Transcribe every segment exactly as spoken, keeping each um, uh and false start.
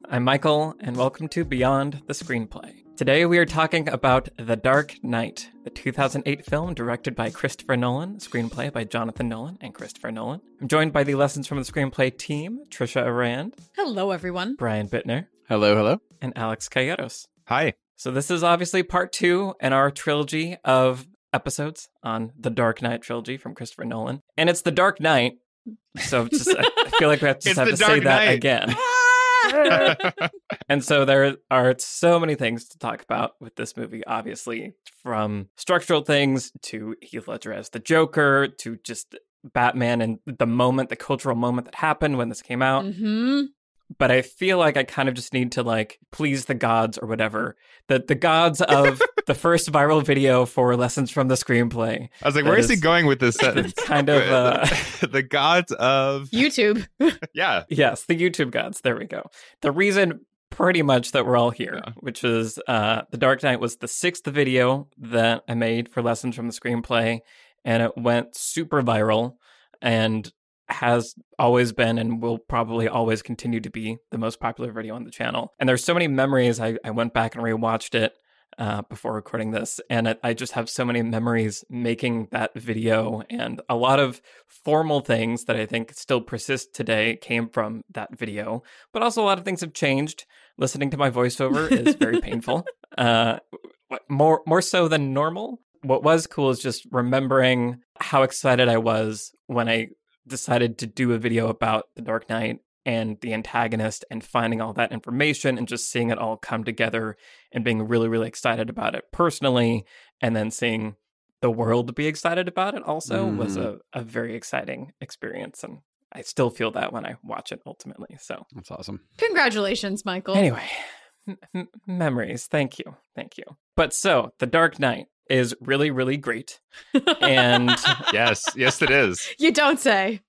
I'm Michael, and welcome to Beyond the Screenplay. Today we are talking about The Dark Knight, the two thousand eight film directed by Christopher Nolan, screenplay by Jonathan Nolan and Christopher Nolan. I'm joined by the Lessons from the Screenplay team, Trisha Arand. Hello, everyone. Brian Bittner. Hello, hello. And Alex Calleros. Hi. So this is obviously part two in our trilogy of episodes on the Dark Knight trilogy from Christopher Nolan. And it's The Dark Knight, so just I feel like we have to, just have to say that Knight. again. And so there are so many things to talk about with this movie, obviously, from structural things to Heath Ledger as the Joker to just Batman and the moment, the cultural moment that happened when this came out. Mm-hmm. But I feel like I kind of just need to like please the gods or whatever. The the gods of the first viral video for Lessons from the Screenplay. I was like, where is, is he going with this sentence? Kind of uh, the gods of YouTube. Yeah. Yes, the YouTube gods. There we go. The reason pretty much that we're all here, yeah. which is uh, The Dark Knight was the sixth video that I made for Lessons from the Screenplay, and it went super viral and has always been and will probably always continue to be the most popular video on the channel. And there's so many memories. I, I went back and rewatched it uh, before recording this, and it, I just have so many memories making that video, and a lot of formal things that I think still persist today came from that video, but also a lot of things have changed. Listening to my voiceover is very painful, uh, more more so than normal. What was cool is just remembering how excited I was when I decided to do a video about The Dark Knight and the antagonist and finding all that information and just seeing it all come together and being really, really excited about it personally. And then seeing the world be excited about it also mm. was a, a very exciting experience. And I still feel that when I watch it ultimately. So that's awesome. Congratulations, Michael. Anyway, m- memories. Thank you. Thank you. But so The Dark Knight is really, really great. And yes, yes, it is. You don't say.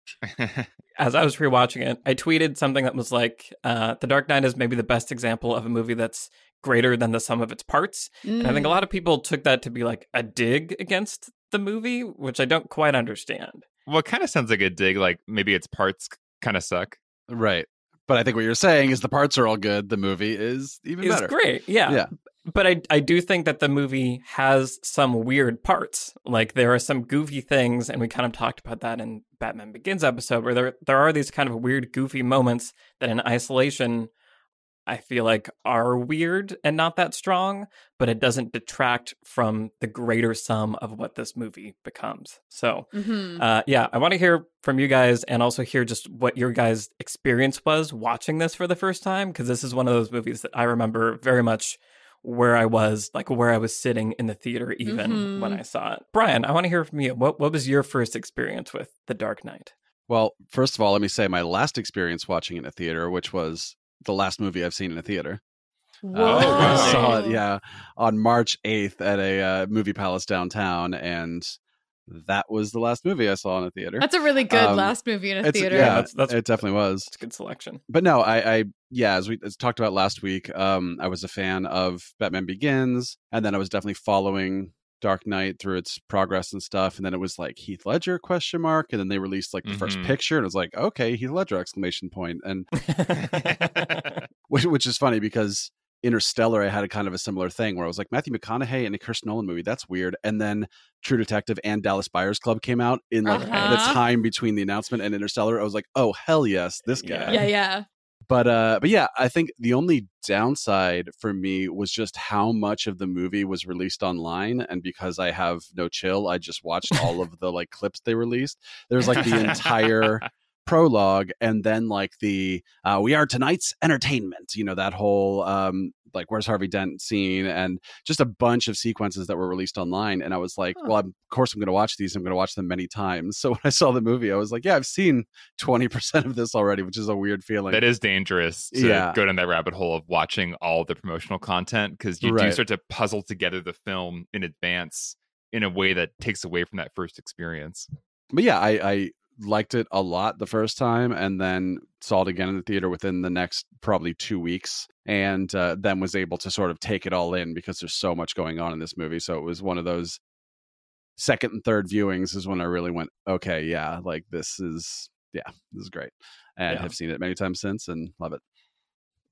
As I was rewatching it, I tweeted something that was like, uh, The Dark Knight is maybe the best example of a movie that's greater than the sum of its parts. Mm. And I think a lot of people took that to be like a dig against the movie, which I don't quite understand. Well, it kind of sounds like a dig, like maybe its parts kind of suck. Right. But I think what you're saying is the parts are all good. The movie is even it's better. It's great. Yeah. Yeah. But I I do think that the movie has some weird parts. Like there are some goofy things, and we kind of talked about that in Batman Begins episode, where there there are these kind of weird, goofy moments that in isolation I feel like are weird and not that strong, but it doesn't detract from the greater sum of what this movie becomes. So, mm-hmm. uh, yeah, I want to hear from you guys and also hear just what your guys' experience was watching this for the first time, because this is one of those movies that I remember very much where I was, like where I was sitting in the theater even mm-hmm. when I saw it. Brian, I want to hear from you. What what was your first experience with The Dark Knight? Well, first of all, let me say my last experience watching it in a theater, which was the last movie I've seen in a theater. Whoa. Uh, I saw it, yeah, on March eighth at a uh, movie palace downtown, and that was the last movie I saw in a theater. That's a really good um, last movie in a theater. Yeah, that's, that's, it definitely was. It's a good selection. But no, I, I yeah, as we as talked about last week, um, I was a fan of Batman Begins, and then I was definitely following Dark Knight through its progress and stuff, and then it was like Heath Ledger question mark, and then they released like the mm-hmm. first picture, and it was like, okay, Heath Ledger exclamation point, and which which is funny because Interstellar, I had a kind of a similar thing where I was like, Matthew McConaughey in a Chris Nolan movie, that's weird. And then True Detective and Dallas Buyers Club came out in like uh-huh. the time between the announcement and Interstellar. I was like, oh hell yes, this guy. Yeah, yeah. But uh, but yeah, I think the only downside for me was just how much of the movie was released online, and because I have no chill, I just watched all of the like clips they released. There's like the entire prologue, and then like the uh, "We are tonight's entertainment," you know, that whole um, like "Where's Harvey Dent" scene, and just a bunch of sequences that were released online. And I was like, oh. well, I'm, of course I'm going to watch these. I'm going to watch them many times. So when I saw the movie, I was like, yeah, I've seen twenty percent of this already, which is a weird feeling. That is dangerous to yeah. go down that rabbit hole of watching all the promotional content, because you right. do start to puzzle together the film in advance in a way that takes away from that first experience. But yeah, I, I liked it a lot the first time, and then saw it again in the theater within the next probably two weeks, and uh, then was able to sort of take it all in because there's so much going on in this movie. So it was one of those second and third viewings is when I really went, okay, yeah, like this is, yeah, this is great. And yeah. have seen it many times since and love it.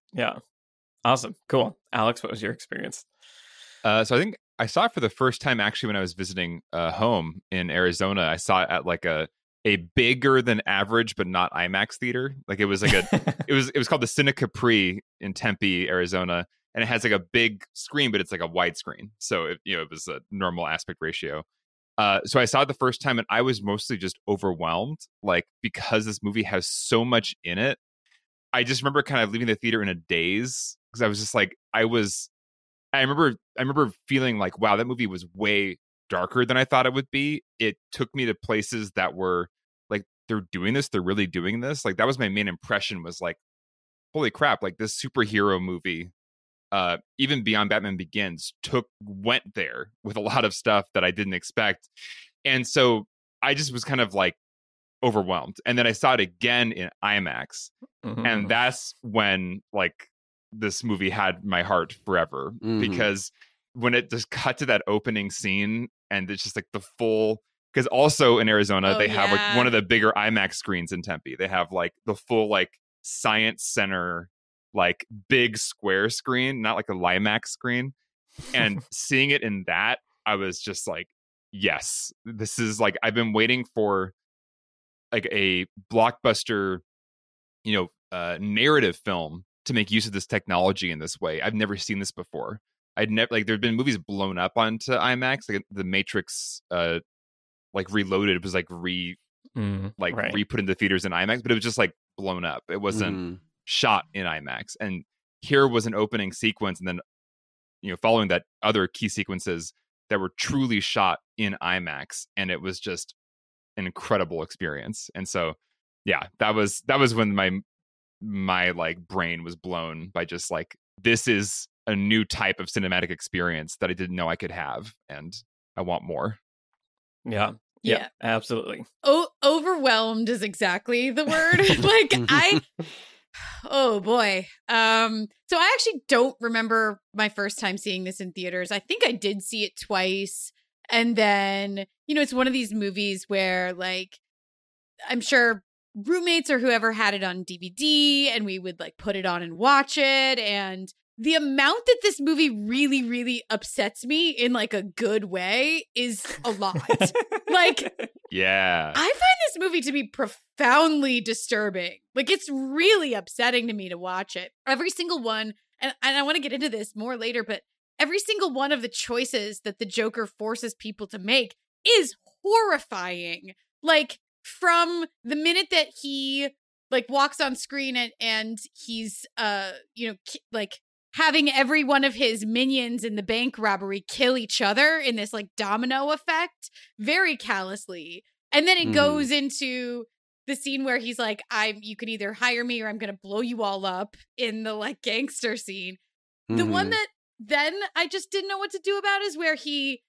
Yeah. Awesome. Cool. Alex, what was your experience? Uh, so I think I saw it for the first time actually when I was visiting uh, home in Arizona. I saw it at like a a bigger than average but not IMAX theater. Like it was like a it was it was called the Cine Capri in Tempe, Arizona, and it has like a big screen, but it's like a widescreen. So it, you know, it was a normal aspect ratio. Uh, so I saw it the first time, and I was mostly just overwhelmed, like because this movie has so much in it. I just remember kind of leaving the theater in a daze because I was just like, I was. I remember, I remember feeling like, wow, that movie was way darker than I thought it would be. It took me to places that were like, they're doing this, they're really doing this. Like that was my main impression. Was like, holy crap! Like this superhero movie. Uh, even beyond Batman Begins took went there with a lot of stuff that I didn't expect. And so I just was kind of like overwhelmed. And then I saw it again in IMAX. Mm-hmm. And that's when like this movie had my heart forever. Mm-hmm. Because when it just cut to that opening scene and it's just like the full, because also in Arizona, oh, they have yeah. like one of the bigger IMAX screens in Tempe. They have like the full like Science Center like big square screen, not like a LiMAX screen. And seeing it in that, I was just like, yes, this is like, I've been waiting for like a blockbuster, you know, uh, narrative film to make use of this technology in this way. I've never seen this before. I'd never, like, there've been movies blown up onto IMAX, like The Matrix, uh, like Reloaded was like re, mm, like right. re-put into theaters in IMAX, but it was just like blown up. It wasn't mm. shot in IMAX. And here was an opening sequence, and then, you know, following that, other key sequences that were truly shot in IMAX, and it was just an incredible experience. And so, yeah, that was that was when my my like brain was blown by just like, this is a new type of cinematic experience that I didn't know I could have, and I want more. Yeah. Yeah, yeah. Absolutely. O- overwhelmed is exactly the word. Like I Oh boy. Um, so I actually don't remember my first time seeing this in theaters. I think I did see it twice. And then, you know, it's one of these movies where like, I'm sure roommates or whoever had it on D V D and we would like put it on and watch it. And the amount that this movie really, really upsets me in like a good way is a lot. Like, yeah, I find this movie to be profoundly disturbing. Like, it's really upsetting to me to watch it. Every single one, and, and I want to get into this more later, but every single one of the choices that the Joker forces people to make is horrifying. Like, from the minute that he like walks on screen and, and he's, uh, you know, ki- like, having every one of his minions in the bank robbery kill each other in this like domino effect very callously. And then it mm. goes into the scene where he's like, I'm, you can either hire me or I'm going to blow you all up in the like gangster scene. Mm-hmm. The one that then I just didn't know what to do about is where he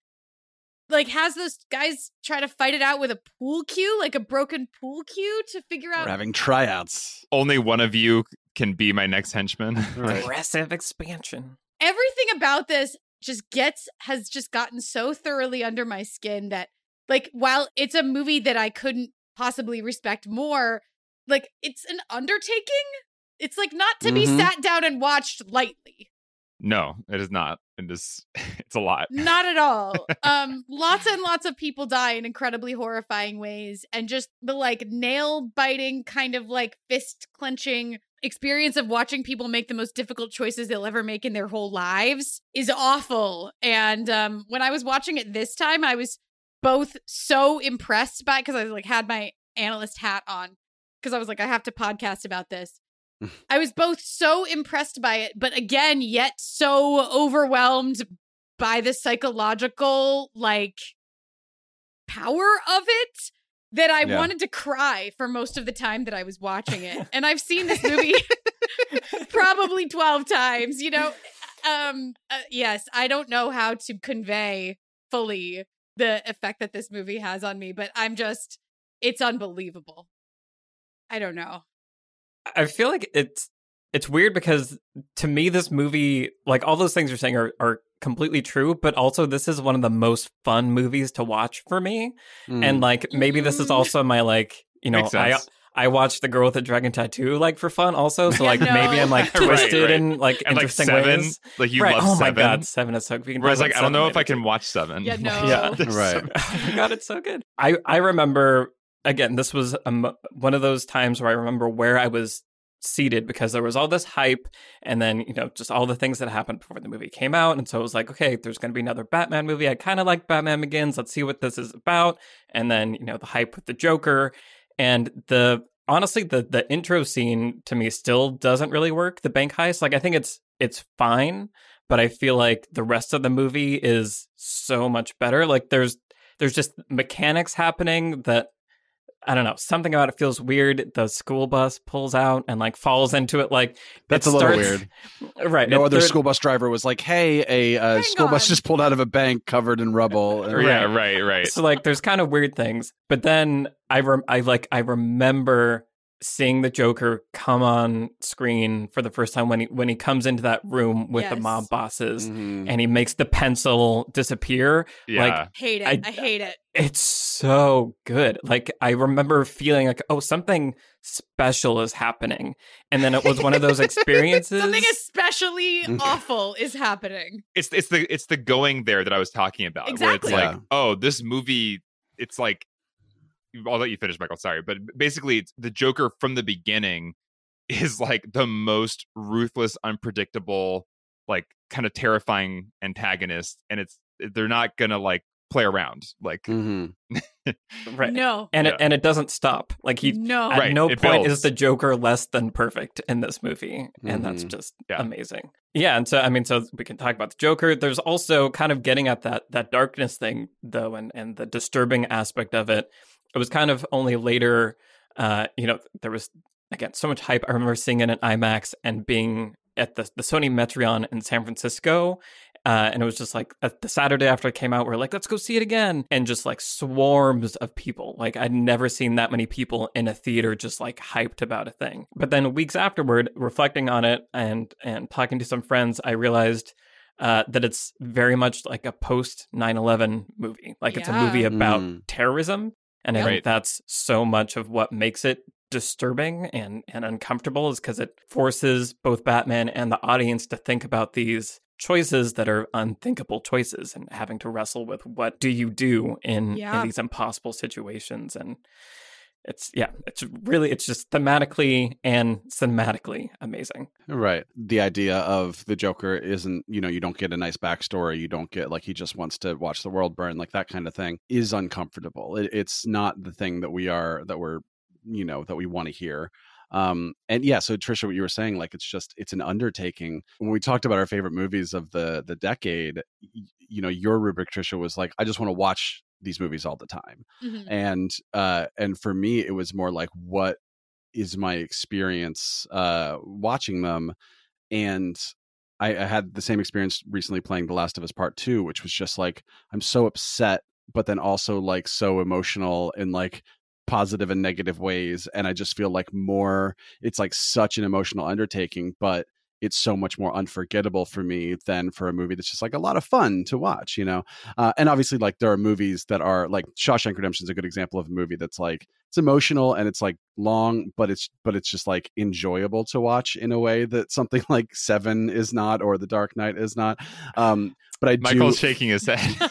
like has those guys try to fight it out with a pool cue, like a broken pool cue to figure out. We're having tryouts. Only one of you can be my next henchman. Right. Aggressive expansion. Everything about this just gets, has just gotten so thoroughly under my skin that like, while it's a movie that I couldn't possibly respect more, like it's an undertaking. It's like not to mm-hmm. be sat down and watched lightly. No, it is not. It is, it's a lot. Not at all. Um, lots and lots of people die in incredibly horrifying ways. And just the like nail biting kind of like fist clenching experience of watching people make the most difficult choices they'll ever make in their whole lives is awful. And um, when I was watching it this time, I was both so impressed by it because I like had my analyst hat on because I was like, I have to podcast about this. I was both so impressed by it, but again, yet so overwhelmed by the psychological like power of it that I yeah. wanted to cry for most of the time that I was watching it. And I've seen this movie probably twelve times, you know? Um, uh, yes, I don't know how to convey fully the effect that this movie has on me, but I'm just, it's unbelievable. I don't know. I feel like it's it's weird because to me this movie, like all those things you're saying are, are completely true, but also this is one of the most fun movies to watch for me. Mm. And like maybe this is also my like, you know, I I watched The Girl with the Dragon Tattoo like for fun also. So like Yeah, no. maybe I'm like Right, twisted right. in like And like interesting Seven, ways. like you right. love oh Seven. my god, Seven is so. We can Whereas talk like about I don't know Seven if I later, can too. watch Seven. Yeah, no. Yeah. There's Right. so- Oh my god, it's so good. I I remember again. This was a mo- one of those times where I remember where I was seated because there was all this hype, and then you know just all the things that happened before the movie came out, and so it was like, okay, there's going to be another Batman movie. I kind of like Batman Begins. Let's see what this is about. And then you know the hype with the Joker, and the honestly the the intro scene to me still doesn't really work. The bank heist, like I think it's it's fine, but I feel like the rest of the movie is so much better. Like there's there's just mechanics happening that I don't know, something about it feels weird. The school bus pulls out and like falls into it. Like That's it a little starts- weird. right? No it- other there- school bus driver was like, "Hey, a uh, Hang school bus on. just pulled out of a bank covered in rubble." And- Yeah, right, right. So like, there's kind of weird things. But then I rem- I like I remember seeing the Joker come on screen for the first time when he when he comes into that room with the Yes. mob bosses Mhm. and he makes the pencil disappear. Yeah. Like Hate it. I- I, hate it. it's so good. Like I remember feeling like, oh, something special is happening, and then it was one of those experiences. Something especially Mm. awful is happening. it's it's the it's the going there that I was talking about. Where Exactly. it's like, Yeah. oh, this movie, it's like I'll let you finish, Michael. Sorry. But basically it's the Joker from the beginning is like the most ruthless, unpredictable, like kind of terrifying antagonist. And it's they're not gonna like play around. Like Mhm. right. No. And it Yeah. and it doesn't stop. Like he No. at Right, no it point builds. is the Joker less than perfect in this movie, and that's Mhm. just Yeah. amazing. Yeah, and so I mean, so we can talk about the Joker. There's also kind of getting at that that darkness thing, though, and and the disturbing aspect of it. It was kind of only later, uh, you know, there was again so much hype. I remember seeing it in IMAX and being at the the Sony Metreon in San Francisco. Uh, and it was just like uh, the Saturday after it came out, we we're like, let's go see it again. And just like swarms of people. Like I'd never seen that many people in a theater just like hyped about a thing. But then weeks afterward, reflecting on it and and talking to some friends, I realized uh, that it's very much like a post nine eleven movie. Like it's a Yeah. movie about Mm. terrorism. And I Yep. think Right. that's so much of what makes it disturbing and, and uncomfortable is because it forces both Batman and the audience to think about these choices that are unthinkable choices and having to wrestle with what do you do in, Yeah. in these impossible situations. And it's, yeah, it's really, it's just thematically and cinematically amazing. Right. The idea of the Joker isn't, you know, you don't get a nice backstory. You don't get like he just wants to watch the world burn, like that kind of thing is uncomfortable. It, it's not the thing that we are, that we're, you know, that we want to hear. Um, and yeah, so Trisha, what you were saying, like, it's just, it's an undertaking. When we talked about our favorite movies of the, the decade, y- you know, your rubric, Trisha, was like, I just want to watch these movies all the time. Mhm. And, uh, and for me, it was more like, what is my experience, uh, watching them? And I, I had the same experience recently playing The Last of Us Part Two, which was just like, I'm so upset, but then also like so emotional in like positive and negative ways. And I just feel like more, it's like such an emotional undertaking, but it's so much more unforgettable for me than for a movie that's just like a lot of fun to watch, you know? Uh, and obviously, like, there are movies that are like Shawshank Redemption is a good example of a movie that's like, it's emotional and it's like long, but it's, but it's just like enjoyable to watch in a way that something like Seven is not, or The Dark Knight is not. Um, but I do. Michael's shaking his head.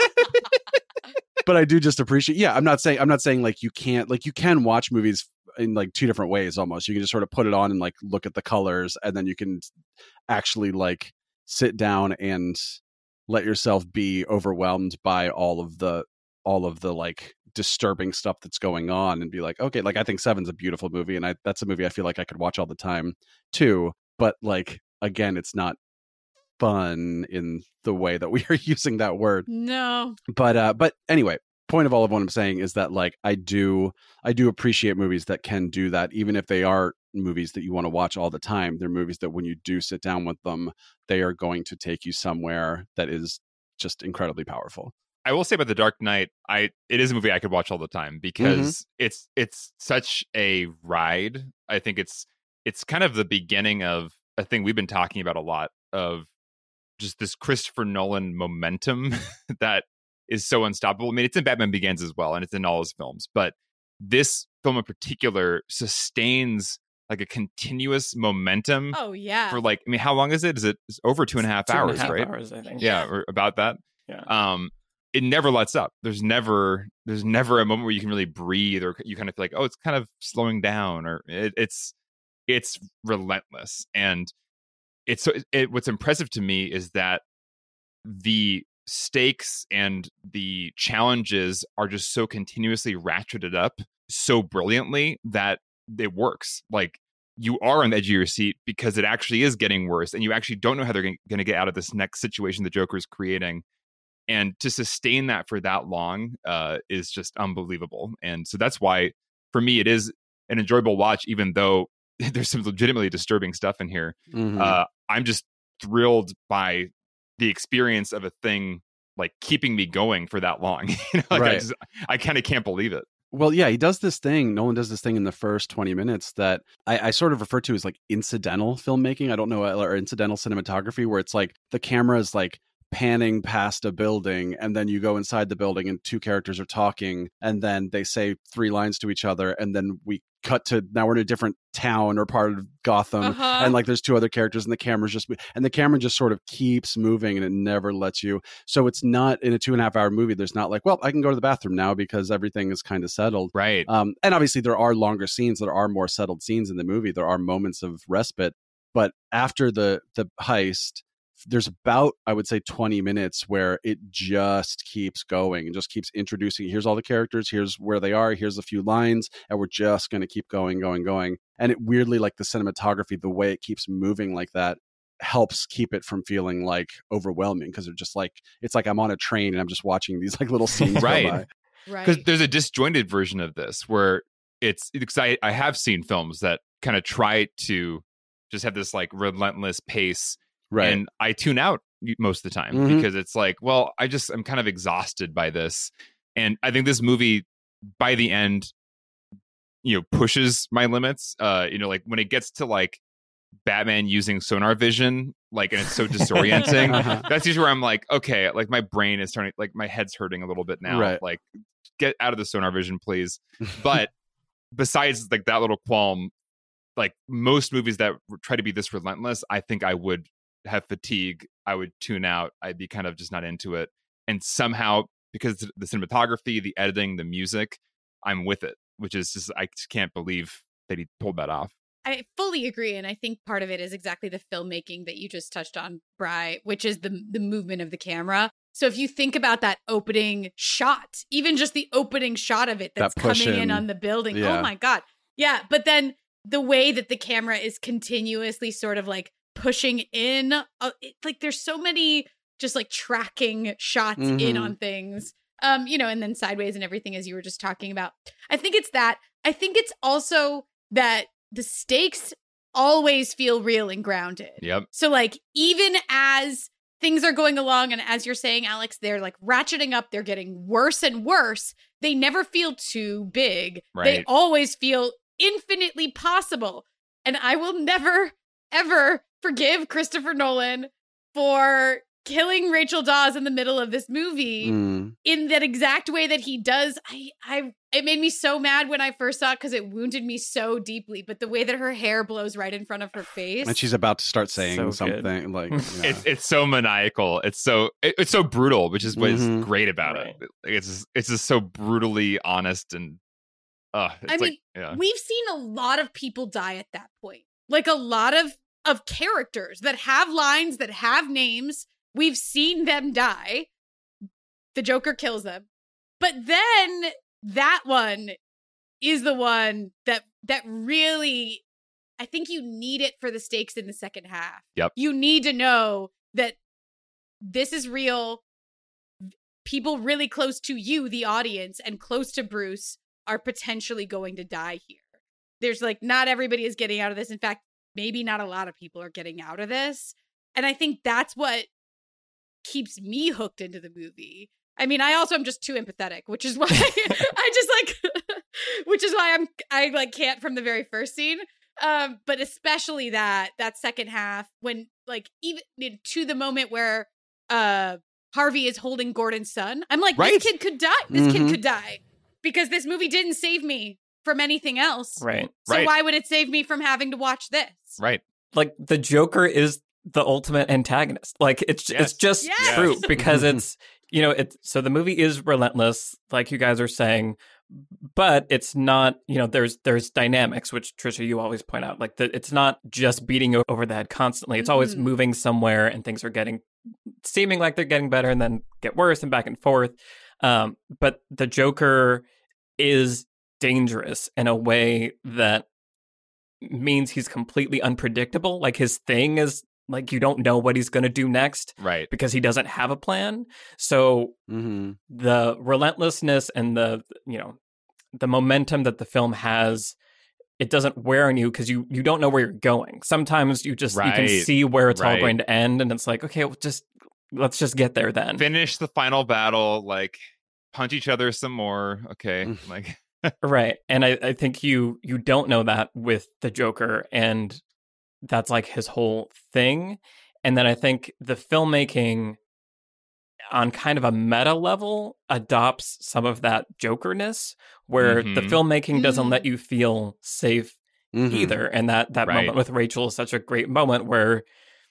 But I do just appreciate, yeah, I'm not saying, I'm not saying like you can't, like you can watch movies in like two different ways almost. You can just sort of put it on and like look at the colors, and then you can actually like sit down and let yourself be overwhelmed by all of the, all of the like disturbing stuff that's going on and be like, okay, like I think Seven's a beautiful movie, and I, that's a movie I feel like I could watch all the time too. But like, again, it's not fun in the way that we are using that word. No. But uh but anyway, point of all of what I'm saying is that like I do I do appreciate movies that can do that, even if they are movies that you want to watch all the time. They're movies that when you do sit down with them, they are going to take you somewhere that is just incredibly powerful. I will say about The Dark Knight, I it is a movie I could watch all the time because it's it's such a ride. I think it's it's kind of the beginning of a thing we've been talking about a lot, of just this Christopher Nolan momentum that is so unstoppable. I mean, it's in Batman Begins as well, and it's in all his films, but this film in particular sustains like a continuous momentum. Oh yeah. For like, I mean, how long is it? Is it it's over two and a half Two hours, and a half right? Hours, I think. Yeah, or about that. Yeah. Um, it never lets up. There's never, there's never a moment where you can really breathe, or you kind of feel like, oh, it's kind of slowing down, or it, it's, it's relentless. And it's it, what's impressive to me is that the stakes and the challenges are just so continuously ratcheted up so brilliantly that it works. Like, you are on the edge of your seat because it actually is getting worse, and you actually don't know how they're going to get out of this next situation the Joker is creating. And to sustain that for that long uh, is just unbelievable. And so that's why, for me, it is an enjoyable watch, even though there's some legitimately disturbing stuff in here. Mm-hmm. Uh, I'm just thrilled by the experience of a thing like keeping me going for that long. you know, like right. I, just, I kind of can't believe it. Well, yeah, he does this thing. Nolan does this thing in the first twenty minutes that I, I sort of refer to as like incidental filmmaking. I don't know, or incidental cinematography, where it's like the camera is like panning past a building, and then you go inside the building and two characters are talking, and then they say three lines to each other, and then we cut to now we're in a different town or part of Gotham, uh-huh. and like there's two other characters, and the camera's just and the camera just sort of keeps moving, and it never lets you. So it's not in a two and a half hour movie. There's not like, well, I can go to the bathroom now because everything is kind of settled, right? Um, and obviously there are longer scenes, there are more settled scenes in the movie. There are moments of respite, but after the the heist, there's about, I would say, twenty minutes where it just keeps going and just keeps introducing, here's all the characters, here's where they are, here's a few lines, and we're just going to keep going, going, going. And it weirdly, like the cinematography, the way it keeps moving like that helps keep it from feeling like overwhelming, because they're just like, it's like I'm on a train and I'm just watching these like little scenes right. go by. Right. Because there's a disjointed version of this where it's, because I, I have seen films that kind of try to just have this like relentless pace. Right. And I tune out most of the time mm-hmm. because it's like, well, I just, I'm kind of exhausted by this. And I think this movie, by the end, you know, pushes my limits. Uh, you know, like when it gets to like Batman using sonar vision, like, and it's so disorienting. uh-huh. That's usually where I'm like, okay, like my brain is starting, like my head's hurting a little bit now. Right. Like, get out of the sonar vision, please. But besides like that little qualm, like most movies that try to be this relentless, I think I would have fatigue. I would tune out. I'd be kind of just not into it. And somehow, because the cinematography, the editing, the music, I'm with it, which is just, I just can't believe that he pulled that off. I fully agree. And I think part of it is exactly the filmmaking that you just touched on, Bri, which is the the movement of the camera. So if you think about that opening shot, even just the opening shot of it that's that coming in. in on the building. Yeah. Oh my God. Yeah. But then the way that the camera is continuously sort of like pushing in, uh, it, like there's so many just like tracking shots mm-hmm. in on things, um, you know, and then sideways and everything, as you were just talking about. I think it's that. I think it's also that the stakes always feel real and grounded. Yep. So like, even as things are going along, and as you're saying, Alex, they're like ratcheting up, they're getting worse and worse. They never feel too big. Right. They always feel infinitely possible. And I will never, ever forgive Christopher Nolan for killing Rachel Dawes in the middle of this movie mm. in that exact way that he does. I, I, it made me so mad when I first saw it because it wounded me so deeply. But the way that her hair blows right in front of her face, and she's about to start saying So something good. like, yeah. It's it's so maniacal. It's so it, it's so brutal, which is what's Mhm. great about Right. it. It's just, it's just so brutally honest and. Uh, it's I like, mean, yeah. we've seen a lot of people die at that point. Like a lot of of characters that have lines, that have names. We've seen them die. The Joker kills them. But then that one is the one that that really, I think you need it for the stakes in the second half. Yep. You need to know that this is real. People really close to you, the audience, and close to Bruce are potentially going to die here. There's like, not everybody is getting out of this. In fact, maybe not a lot of people are getting out of this. And I think that's what keeps me hooked into the movie. I mean, I also am just too empathetic, which is why I just like, which is why I'm, I like can't from the very first scene. Um, but especially that, that second half when like even to the moment where uh, Harvey is holding Gordon's son. I'm like, Right. this kid could die. This Mhm. kid could die because this movie didn't save me from anything else. Right. So Right. why would it save me from having to watch this? Right. Like the Joker is the ultimate antagonist. Like it's Yes. it's just Yes. true because it's, you know, it's so the movie is relentless, like you guys are saying, but it's not, you know, there's there's dynamics, which Trisha, you always point out. Like the, it's not just beating o- over the head constantly. It's always Mhm. moving somewhere and things are getting seeming like they're getting better and then get worse and back and forth. Um, but the Joker is dangerous in a way that means he's completely unpredictable. Like his thing is like you don't know what he's going to do next Right. because he doesn't have a plan. So Mm-hmm. the relentlessness and the, you know, the momentum that the film has, it doesn't wear on you because you you don't know where you're going. Sometimes you just you can Right. see where it's all Right. going to end, and it's like, okay, well, just let's just get there then. Finish the final battle, like punch each other some more. Okay. Mm. Like Right. And I, I think you you don't know that with the Joker, and that's like his whole thing. And then I think the filmmaking on kind of a meta level adopts some of that Jokerness where the Mhm. filmmaking doesn't Mm. let you feel safe Mm-hmm. either. And that that Right. moment with Rachel is such a great moment where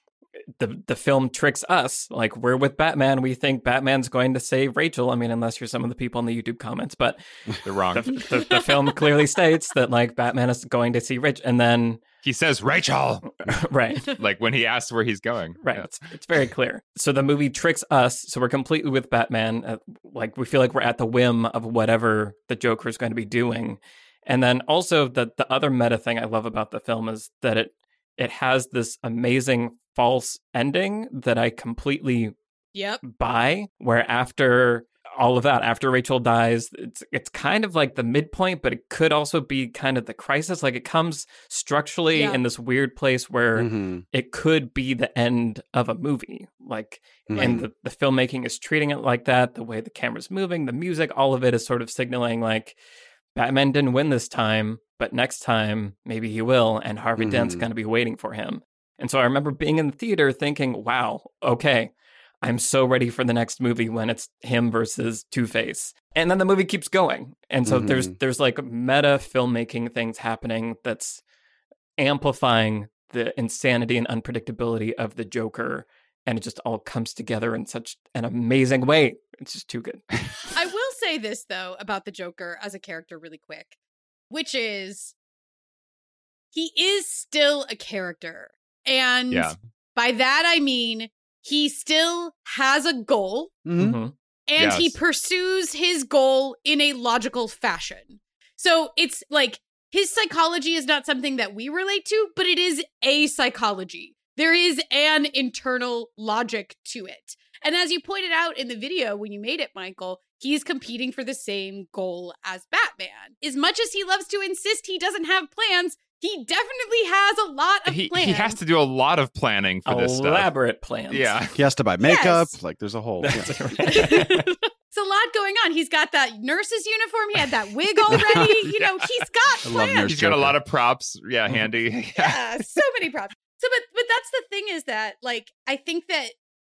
the the film tricks us. Like we're with Batman, we think Batman's going to save Rachel. I mean, unless you're some of the people in the YouTube comments, but they're wrong. the, the, the film clearly states that like Batman is going to see Rich, and then He says Rachel, right, like when he asks where he's going. right, Yeah. it's it's very clear. So the movie tricks us, so we're completely with Batman. Uh, like we feel like we're at the whim of whatever the Joker is going to be doing, and then also the the other meta thing I love about the film is that it it has this amazing false ending that I completely Yep. buy, where after all of that, after Rachel dies, it's it's kind of like the midpoint, but it could also be kind of the crisis. Like it comes structurally Yeah. in this weird place where Mm-hmm. it could be the end of a movie. Like, Mm-hmm. and the, the filmmaking is treating it like that. The way the camera's moving, the music, all of it is sort of signaling like Batman didn't win this time, but next time maybe he will, and Harvey Dent's Mhm. going to be waiting for him. And so I remember being in the theater thinking, wow, okay, I'm so ready for the next movie when it's him versus Two-Face. And then the movie keeps going. And so there's Mhm. there's like meta filmmaking things happening that's amplifying the insanity and unpredictability of the Joker. And it just all comes together in such an amazing way. It's just too good. I will say this, though, about the Joker as a character really quick, which is he is still a character. And Yeah. by that, I mean he still has a goal Mm-hmm. Mhm. and he Yes. pursues his goal in a logical fashion. So it's like his psychology is not something that we relate to, but it is a psychology. There is an internal logic to it. And as you pointed out in the video when you made it, Michael, he's competing for the same goal as Batman. As much as he loves to insist he doesn't have plans, he definitely has a lot of He, plans. he has to do a lot of planning for this stuff. Elaborate plans. Yeah. He has to buy makeup. Yes. Like there's a whole. That's yeah. right. It's a lot going on. He's got that nurse's uniform. He had that wig already. You know, he's got I love plans. Nurse He's got a Joker. lot of props. Yeah, handy. Yeah. Yeah, so many props. So, but but that's the thing is that like I think that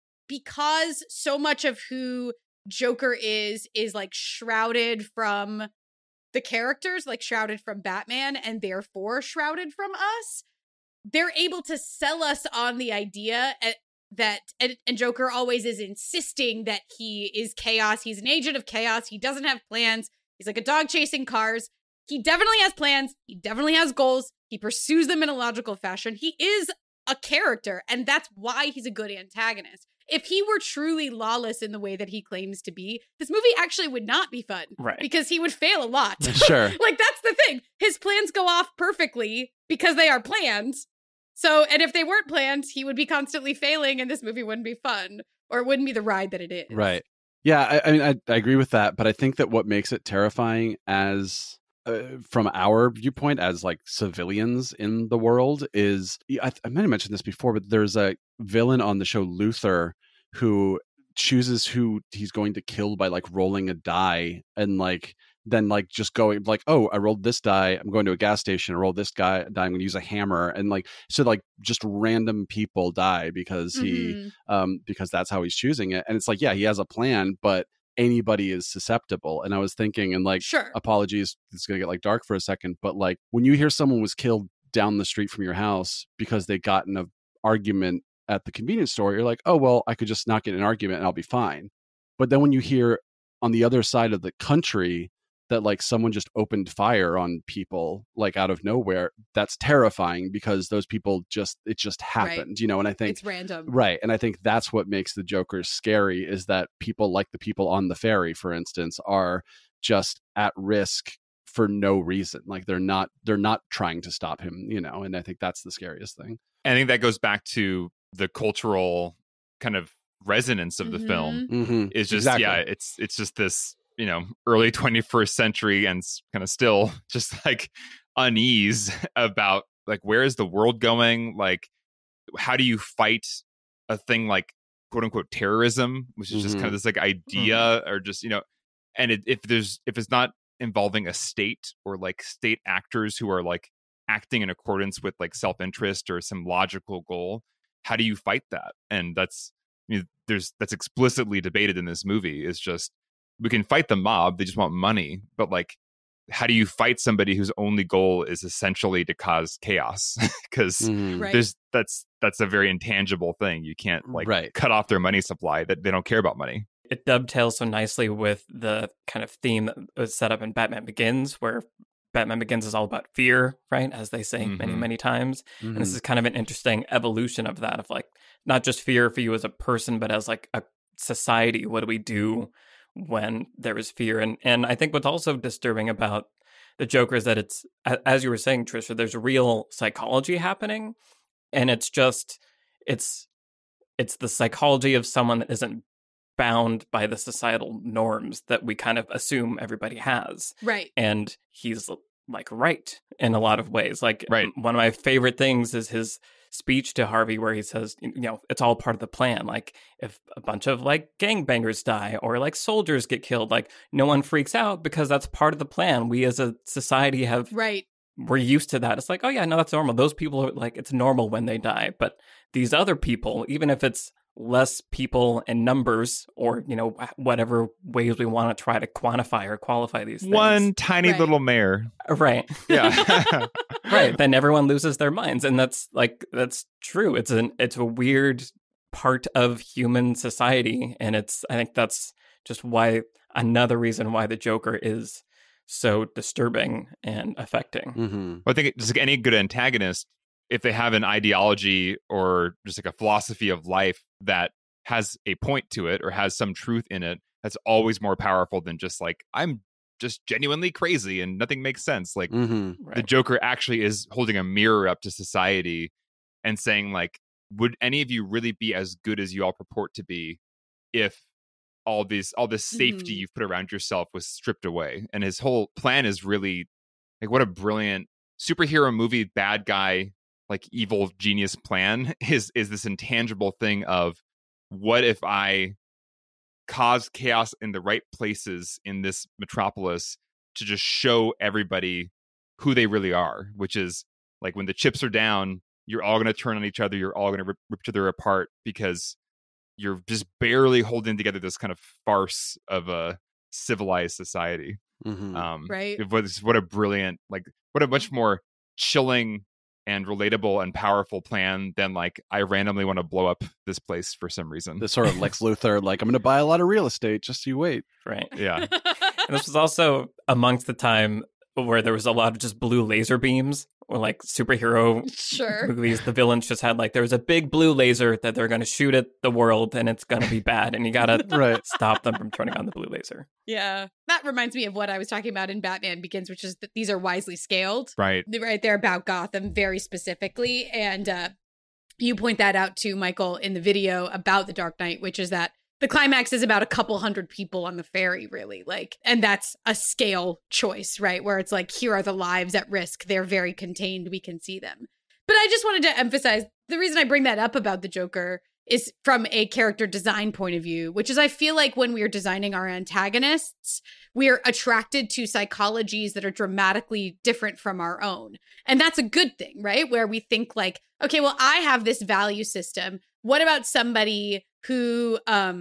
because so much of who Joker is is like shrouded from the characters, like shrouded from Batman, and therefore shrouded from us, they're able to sell us on the idea uh, that and, and Joker always is insisting that he is chaos. He's an agent of chaos. He doesn't have plans. He's like a dog chasing cars. He definitely has plans. He definitely has goals. He pursues them in a logical fashion. He is a character, and that's why he's a good antagonist. If he were truly lawless in the way that he claims to be, this movie actually would not be fun. Right. Because he would fail a lot. Sure. Like, that's the thing. His plans go off perfectly because they are plans. So, and if they weren't planned, he would be constantly failing, and this movie wouldn't be fun, or it wouldn't be the ride that it is. Right. Yeah, I, I mean, I, I agree with that, but I think that what makes it terrifying as uh, from our viewpoint as like civilians in the world is, I, I might have mentioned this before, but there's a villain on the show Luther who chooses who he's going to kill by like rolling a die and like then like just going like, oh, I rolled this die, I'm going to a gas station, I rolled this guy die, I'm going to use a hammer, and like so like just random people die because he Mhm. um because that's how he's choosing it. And it's like, yeah, he has a plan, but anybody is susceptible. And I was thinking, and like, sure. apologies, it's going to get like dark for a second, but like when you hear someone was killed down the street from your house because they got in an argument at the convenience store, you're like, oh, well, I could just not get in an argument and I'll be fine. But then when you hear on the other side of the country that like someone just opened fire on people like out of nowhere, that's terrifying because those people just, it just happened, right. you know? And I think it's random. Right. And I think that's what makes the Joker scary, is that people like the people on the ferry, for instance, are just at risk for no reason. Like they're not, they're not trying to stop him, you know? And I think that's the scariest thing. I think that goes back to the cultural kind of resonance of mm-hmm. the film mm-hmm. is just, exactly. yeah, it's, it's just this, you know, early twenty-first century and kind of still just like unease about like, where is the world going? Like, how do you fight a thing like quote unquote terrorism, which is mm-hmm. just kind of this like idea mm-hmm. or just, you know, and it, if there's, if it's not involving a state or like state actors who are like acting in accordance with like self-interest or some logical goal, how do you fight that? And that's, you know, there's, that's explicitly debated in this movie. Is just, we can fight the mob, they just want money, but like, how do you fight somebody whose only goal is essentially to cause chaos? Because mm. right. there's that's that's a very intangible thing. You can't like right. cut off their money supply. That they don't care about money. It dovetails so nicely with the kind of theme that was set up in Batman Begins, where Batman Begins is all about fear, right? As they say mm-hmm. many, many times. Mm-hmm. And this is kind of an interesting evolution of that, of like, not just fear for you as a person, but as like a society. What do we do when there is fear? And and I think what's also disturbing about the Joker is that it's, as you were saying, Trisha, there's real psychology happening. And it's just, it's it's the psychology of someone that isn't bound by the societal norms that we kind of assume everybody has. Right. And he's like right in a lot of ways. Like right. one of my favorite things is his speech to Harvey, where he says, you know, it's all part of the plan. Like if a bunch of like gangbangers die or like soldiers get killed, like no one freaks out because that's part of the plan. We as a society have, right. we're used to that. It's like, oh yeah, no, that's normal. Those people are like, it's normal when they die. But these other people, even if it's less people and numbers, or, you know, whatever ways we want to try to quantify or qualify these things. One tiny right. little mayor. Right. Yeah. Right. Then everyone loses their minds. And that's like, that's true. It's an, it's a weird part of human society. And it's, I think that's just why, another reason why the Joker is so disturbing and affecting. Mm-hmm. Well, I think just like any good antagonist, if they have an ideology or just like a philosophy of life that has a point to it or has some truth in it, that's always more powerful than just like, I'm just genuinely crazy and nothing makes sense. Like mm-hmm. Right. the Joker actually is holding a mirror up to society and saying like, would any of you really be as good as you all purport to be if all these all this safety Mm-hmm. you've put around yourself was stripped away? And his whole plan is really like, what a brilliant superhero movie bad guy, like evil genius plan is is this intangible thing of, what if I cause chaos in the right places in this metropolis to just show everybody who they really are, which is like, when the chips are down, you're all going to turn on each other, you're all going to rip, rip each other apart because you're just barely holding together this kind of farce of a civilized society. Mm-hmm. Um, Right. It was, what a brilliant, like, what a much more chilling and relatable and powerful plan than like, I randomly want to blow up this place for some reason. This sort of Lex Luthor, like, I'm going to buy a lot of real estate, just so you wait. Right. Yeah. And this was also amongst the time where there was a lot of just blue laser beams, or like superhero Sure. movies. The villains just had like, there was a big blue laser that they're going to shoot at the world and it's going to be bad. And you got to Right. stop them from turning on the blue laser. Yeah. That reminds me of what I was talking about in Batman Begins, which is that these are wisely scaled. Right. Right. They're about Gotham very specifically. And uh, you point that out too, Michael, in the video about The Dark Knight, which is that the climax is about a couple hundred people on the ferry, really. Like, and that's a scale choice, right? Where it's like, here are the lives at risk. They're very contained. We can see them. But I just wanted to emphasize, the reason I bring that up about the Joker is from a character design point of view, which is, I feel like when we are designing our antagonists, we are attracted to psychologies that are dramatically different from our own. And that's a good thing, right? Where we think like, okay, well, I have this value system. What about somebody who um,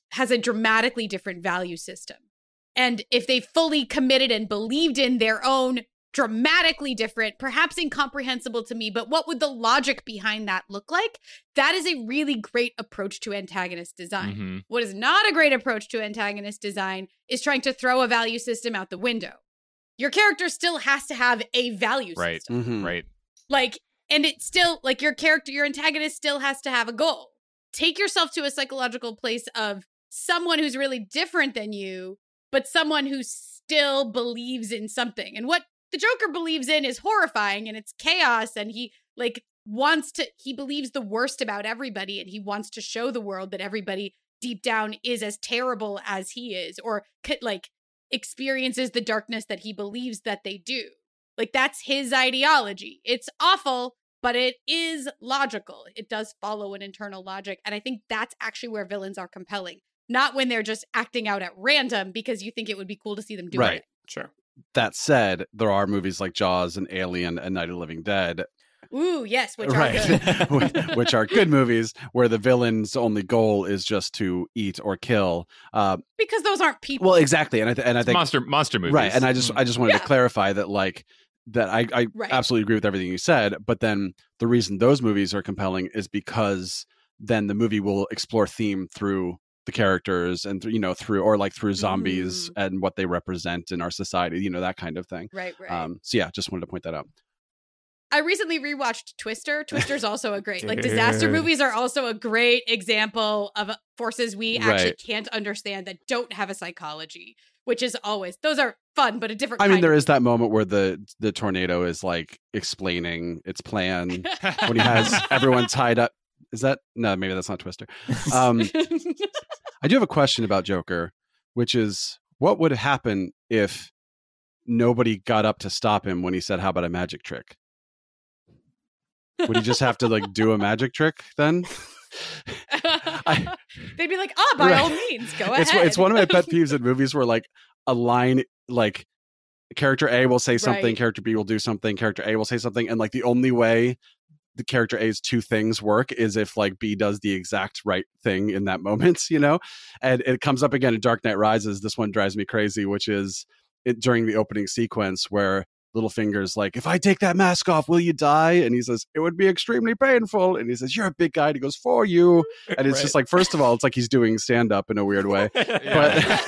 has a dramatically different value system. And if they fully committed and believed in their own dramatically different, perhaps incomprehensible to me, but what would the logic behind that look like? That is a really great approach to antagonist design. Mm-hmm. What is not a great approach to antagonist design is trying to throw a value system out the window. Your character still has to have a value right. system. Mm-hmm. Right. Like, and it's still, like, your character, your antagonist still has to have a goal. Take yourself to a psychological place of someone who's really different than you, but someone who still believes in something. And what the Joker believes in is horrifying, and it's chaos, and he, like, wants to, he believes the worst about everybody, and he wants to show the world that everybody deep down is as terrible as he is, or, like, experiences the darkness that he believes that they do. Like, that's his ideology. It's awful, but it is logical. It does follow an internal logic. And I think that's actually where villains are compelling. Not when they're just acting out at random because you think it would be cool to see them do Right. it. Sure. That said, there are movies like Jaws and Alien and Night of the Living Dead. Ooh, yes, which right. are good. Which are good movies where the villain's only goal is just to eat or kill. Uh, because those aren't people. well, exactly. And I, th- and I think monster monster movies. right. And I just I just wanted Yeah. to clarify that, like, that I, I Right. absolutely agree with everything you said. But then the reason those movies are compelling is because then the movie will explore theme through the characters and, th- you know, through or like through zombies Mm. and what they represent in our society, you know, that kind of thing. Right, right. Um, so, yeah, just wanted to point that out. I recently rewatched Twister. Twister's also a great, like, disaster Dude. movies are also a great example of forces we actually Right. can't understand that don't have a psychology, which is always, those are fun, but a different I kind mean, there of is that moment where the the tornado is like explaining its plan when he has everyone tied up. Is that no? Maybe that's not Twister. Um, I do have a question about Joker, which is what would happen if nobody got up to stop him when he said, "How about a magic trick?" Would he just have to like do a magic trick then? I- They'd be like, ah, by Right. all means, go It's ahead. it's one of my pet peeves in movies where like a line like character A will say something, Right. character B will do something, character A will say something, and like the only way the character A's two things work is if like B does the exact right thing in that moment, you know? And it comes up again in Dark Knight Rises. This one drives me crazy, which is it during the opening sequence where Littlefinger's like, if I take that mask off, will you die? And he says, it would be extremely painful. And he says, you're a big guy. And he goes, for you. And it's Right. just like, first of all, it's like he's doing stand up in a weird way. Yeah.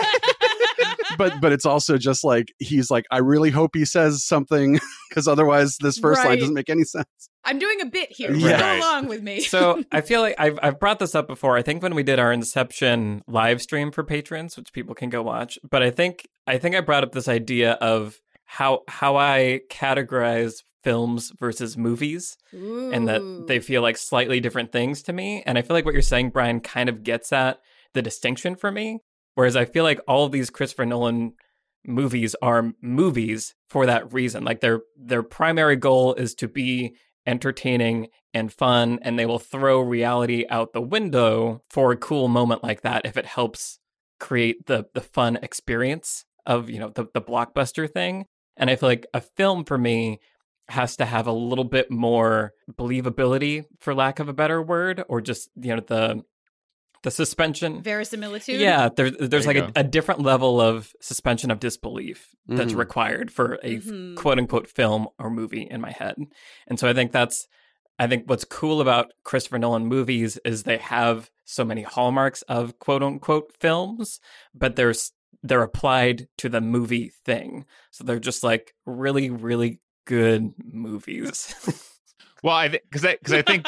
But but it's also just like, he's like, I really hope he says something because otherwise this first line Right. doesn't make any sense. I'm doing a bit here. Yeah. Go Right. along with me. So I feel like I've I've brought this up before. I think when we did our Inception live stream for patrons, which people can go watch. But I think I think I brought up this idea of how how I categorize films versus movies, and that they feel like slightly different things to me. And I feel like what you're saying, Brian, kind of gets at the distinction for me. Whereas I feel like all of these Christopher Nolan movies are movies for that reason. Like their their primary goal is to be entertaining and fun, and they will throw reality out the window for a cool moment like that if it helps create the the fun experience of, you know, the the blockbuster thing. And I feel like a film for me has to have a little bit more believability, for lack of a better word, or just, you know, the the suspension. Verisimilitude. Yeah, there, there's There like you a, go. a different level of suspension of disbelief that's Mhm. required for a Mhm. quote unquote film or movie in my head. And so I think that's, I think what's cool about Christopher Nolan movies is they have so many hallmarks of quote unquote films, but there's, they're applied to the movie thing. So they're just like really, really good movies. Well, I because I because I think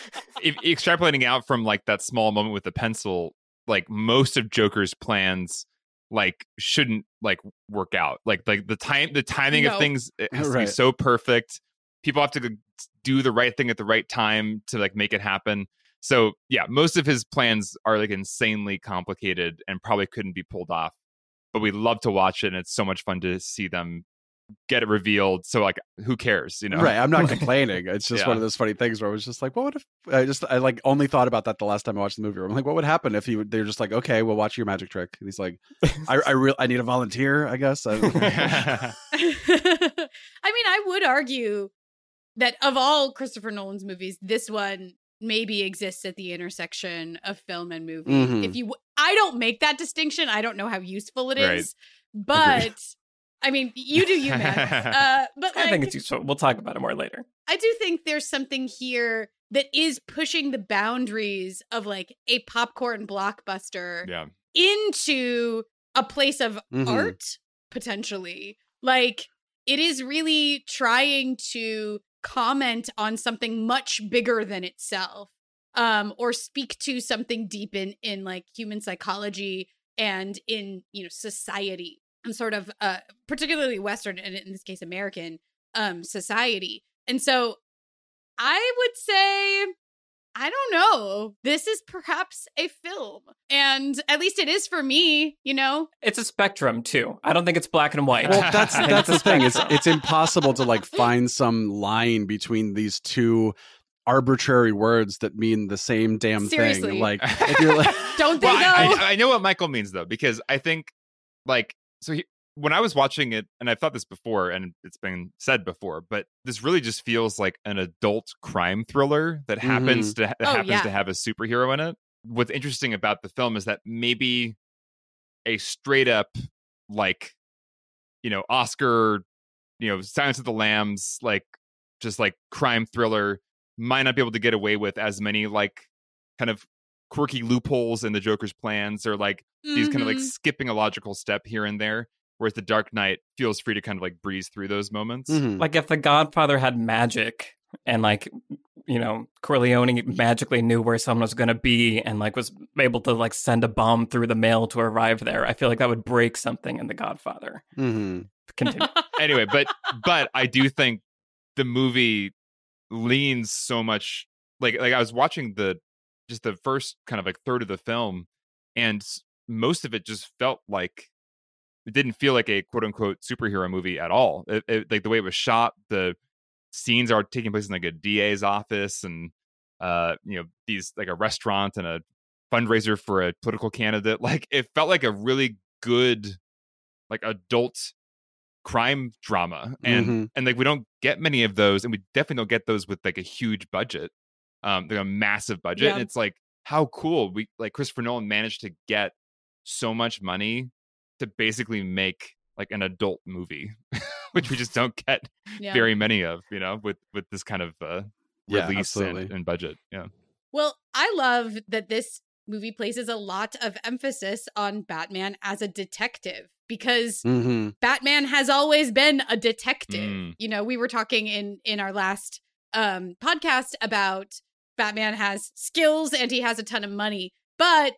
if extrapolating out from like that small moment with the pencil, like most of Joker's plans like shouldn't like work out. Like like the time the timing No. of things it has to Right. be so perfect. People have to go do the right thing at the right time to like make it happen. So yeah, most of his plans are like insanely complicated and probably couldn't be pulled off. But we love to watch it, and it's so much fun to see them get it revealed. So like, who cares? You know, Right. I'm not complaining. It's just Yeah. one of those funny things where I was just like, what would if I just, I like only thought about that the last time I watched the movie. I'm like, what would happen if he would, they're just like, okay, we'll watch your magic trick. And he's like, I, I real, I need a volunteer, I guess. I, I mean, I would argue that of all Christopher Nolan's movies, this one maybe exists at the intersection of film and movie. Mhm. If you, w- I don't make that distinction. I don't know how useful it Right. is, but Agreed. I mean, you do you, man. Uh, but like, I think it's useful. We'll talk about it more later. I do think there's something here that is pushing the boundaries of like a popcorn blockbuster Yeah. into a place of Mhm. art, potentially. Like, it is really trying to comment on something much bigger than itself, um, or speak to something deep in, in like human psychology and in, you know, society and sort of, uh, particularly Western, and in this case, American, um, society. And so I would say, I don't know. This is perhaps a film. And at least it is for me, you know? It's a spectrum, too. I don't think it's black and white. Well, that's I think that's it's the a thing. It's spectrum. it's impossible to like find some line between these two arbitrary words that mean the same damn Seriously. thing. Like if you're like Don't they Well, though? I, I, I know what Michael means though, because I think like so he, when I was watching it, and I've thought this before, and it's been said before, but this really just feels like an adult crime thriller that Mhm. happens to that Oh, happens yeah. to have a superhero in it. What's interesting about the film is that maybe a straight up like you know Oscar, you know Silence of the Lambs, like just like crime thriller might not be able to get away with as many like kind of quirky loopholes in the Joker's plans, or like these kind of like Mhm. skipping a logical step here and there, whereas the Dark Knight feels free to kind of like breeze through those moments. Mhm. Like if The Godfather had magic and like, you know, Corleone magically knew where someone was going to be and like was able to like send a bomb through the mail to arrive there, I feel like that would break something in The Godfather. Mhm. Continue. Anyway, but but I do think the movie leans so much like like I was watching the just the first kind of like third of the film, and s- most of it just felt like it didn't feel like a quote unquote superhero movie at all. It, it, like the way it was shot, the scenes are taking place in like a D A's office, and uh, you know, these like a restaurant and a fundraiser for a political candidate. Like it felt like a really good, like adult crime drama, and Mhm. and like we don't get many of those, and we definitely don't get those with like a huge budget, um, like a massive budget. Yeah. And it's like how cool we like Christopher Nolan managed to get so much money to basically make like an adult movie, which we just don't get Yeah. very many of, you know, with with this kind of uh, Yeah, release and, absolutely. and budget. Yeah, Well, I love that this movie places a lot of emphasis on Batman as a detective, because Mhm. Batman has always been a detective. Mm. You know, we were talking in in our last um podcast about Batman has skills and he has a ton of money, but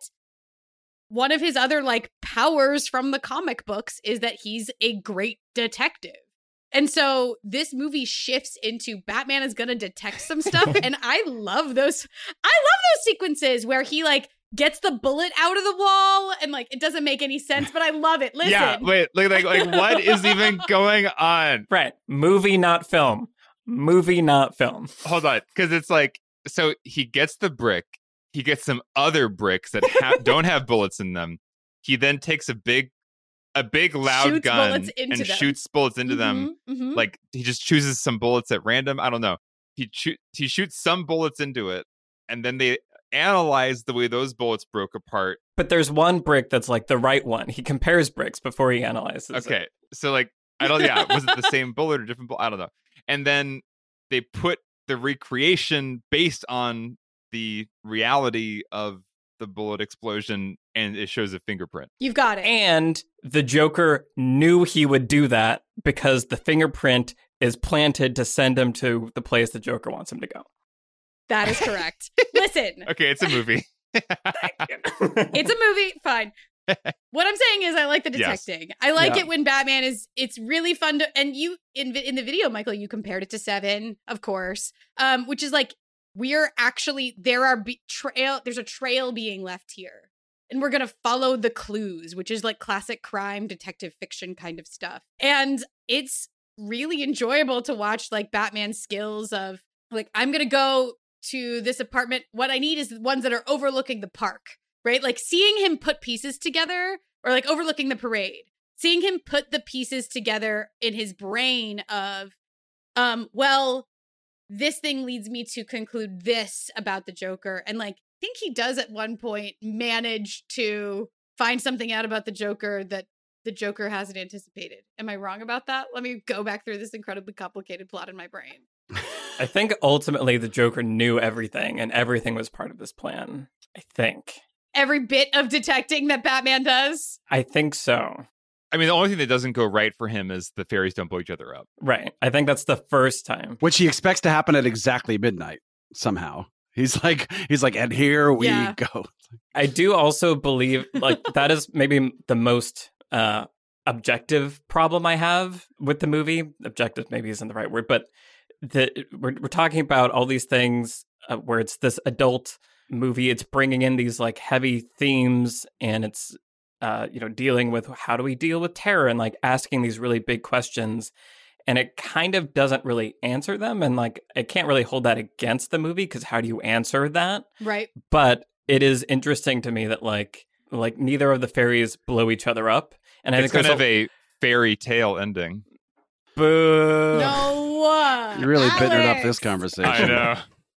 one of his other like powers from the comic books is that he's a great detective. And so this movie shifts into Batman is going to detect some stuff, and I love those I love those sequences where he like gets the bullet out of the wall and like it doesn't make any sense, but I love it. Listen. yeah. Wait, like like like what is even going on? Right. Movie, not film. Movie, not film. Hold on, because it's like so he gets the brick, he gets some other bricks that ha- don't have bullets in them. He then takes a big, a big loud Shoots gun bullets into and them. shoots bullets into them. Mhm, mhm. Like he just chooses some bullets at random. I don't know. He cho- he shoots some bullets into it, and then they analyze the way those bullets broke apart. But there's one brick that's like the right one. He compares bricks before he analyzes it. Okay, so like I don't. Yeah, was it the same bullet or different bullet? I don't know. And then they put the recreation based on the reality of the bullet explosion, and it shows a fingerprint. You've got it. And the Joker knew he would do that because the fingerprint is planted to send him to the place the Joker wants him to go. That is correct. Listen, Okay, it's a movie. it's a movie. Fine. What I'm saying is I like the Yes. detecting. I like Yeah. it when Batman is, it's really fun to, and you, in vi- in the video, Michael, you compared it to Seven, of course, um, which is like, we're actually, there are be- trail, there's a trail being left here. And we're going to follow the clues, which is like classic crime detective fiction kind of stuff. And it's really enjoyable to watch like Batman's skills of like, I'm going to go to this apartment. What I need is the ones that are overlooking the park, right? Like seeing him put pieces together, or like overlooking the parade, seeing him put the pieces together in his brain of, um, well, this thing leads me to conclude this about the Joker. And like think he does at one point manage to find something out about the Joker that the Joker hasn't anticipated. Am I wrong about that? Let me go back through this incredibly complicated plot in my brain. I think ultimately the Joker knew everything, and everything was part of this plan. I think. Every bit of detecting that Batman does? I think so. I mean, the only thing that doesn't go right for him is the fairies don't blow each other up. Right. I think that's the first time. Which he expects to happen at exactly midnight somehow. He's like, he's like, and here we Yeah. go. I do also believe, like, that is maybe the most uh, objective problem I have with the movie. Objective maybe isn't the right word, but the, we're, we're talking about all these things uh, where it's this adult movie. It's bringing in these, like, heavy themes, and it's, uh, you know, dealing with how do we deal with terror and, like, asking these really big questions. And it kind of doesn't really answer them. And, like, I can't really hold that against the movie because how do you answer that? Right. But it is interesting to me that, like, like neither of the fairies blow each other up. And I It's think kind of there's a fairy tale ending. boo. No. You're really bittering up Alex! this conversation. I know.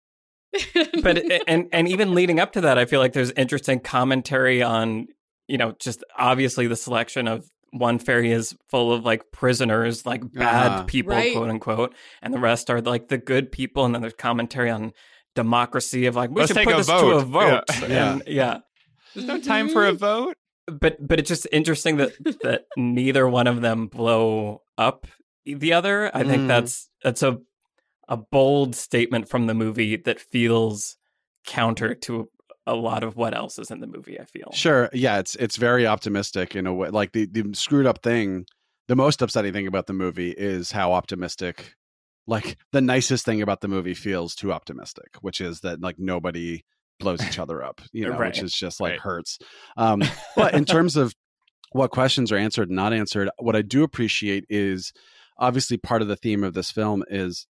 But and and even leading up to that, I feel like there's interesting commentary on, you know, just obviously the selection of one fairy is full of, like, prisoners, like bad Uh-huh. people, Right. quote unquote, and the rest are, like, the good people. And then there's commentary on democracy of, like, we Let's should take put a this to vote. a vote. Yeah. And, yeah. There's no time for a vote. But but it's just interesting that that neither one of them blow up the other. I think Mm. that's that's a a bold statement from the movie that feels counter to a lot of what else is in the movie, I feel. Sure. Yeah, it's it's very optimistic in a way. Like the, the screwed up thing, the most upsetting thing about the movie is how optimistic, like the nicest thing about the movie feels too optimistic, which is that, like, nobody blows each other up, you know, Right. which is just like Right. hurts. Um, but in terms of what questions are answered and not answered, what I do appreciate is obviously part of the theme of this film is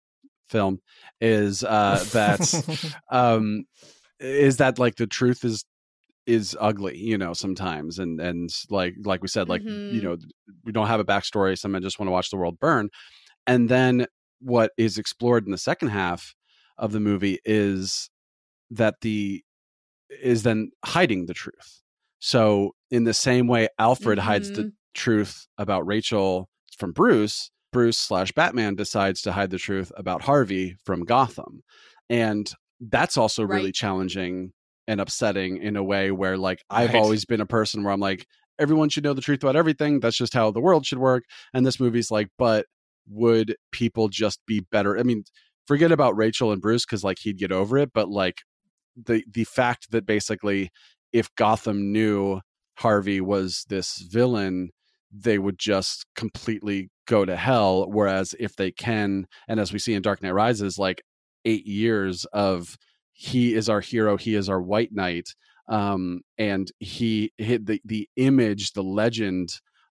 film is uh, that um, is that like the truth is is ugly, you know, sometimes, and and like like we said, like Mhm. you know, we don't have a backstory. Some men just want to watch the world burn, and then what is explored in the second half of the movie is that the is then hiding the truth. So in the same way Alfred hides the truth about Rachel from Bruce, Bruce slash Batman decides to hide the truth about Harvey from Gotham. And that's also really Right. challenging and upsetting in a way where, like, I've Right. always been a person where I'm like, everyone should know the truth about everything. That's just how the world should work. And this movie's like, but would people just be better? I mean, forget about Rachel and Bruce because, like, he'd get over it. But, like, the the fact that basically if Gotham knew Harvey was this villain, they would just completely go to hell. Whereas if they can, and as we see in Dark Knight Rises, like eight years of he is our hero, he is our white knight, um, and he hit the the image, the legend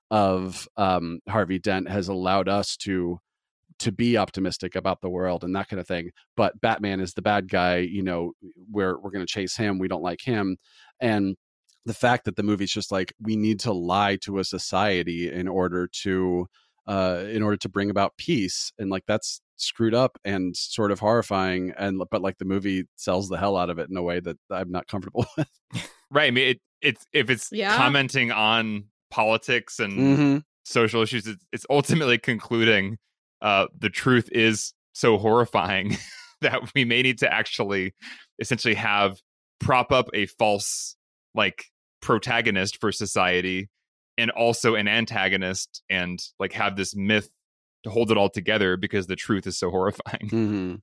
of um, Harvey Dent has allowed us to to be optimistic about the world and that kind of thing. But Batman is the bad guy, you know, we're we're going to chase him, we don't like him. And the fact that the movie's just like, we need to lie to a society in order to uh in order to bring about peace, and like that's screwed up and sort of horrifying, and but like the movie sells the hell out of it in a way that I'm not comfortable with. Right. I mean, it, it's if it's Yeah. commenting on politics and Mm-hmm. social issues, it's, it's ultimately concluding uh, the truth is so horrifying that we may need to actually essentially have prop up a false, like, protagonist for society and also an antagonist, and like have this myth to hold it all together because the truth is so horrifying. Mm-hmm.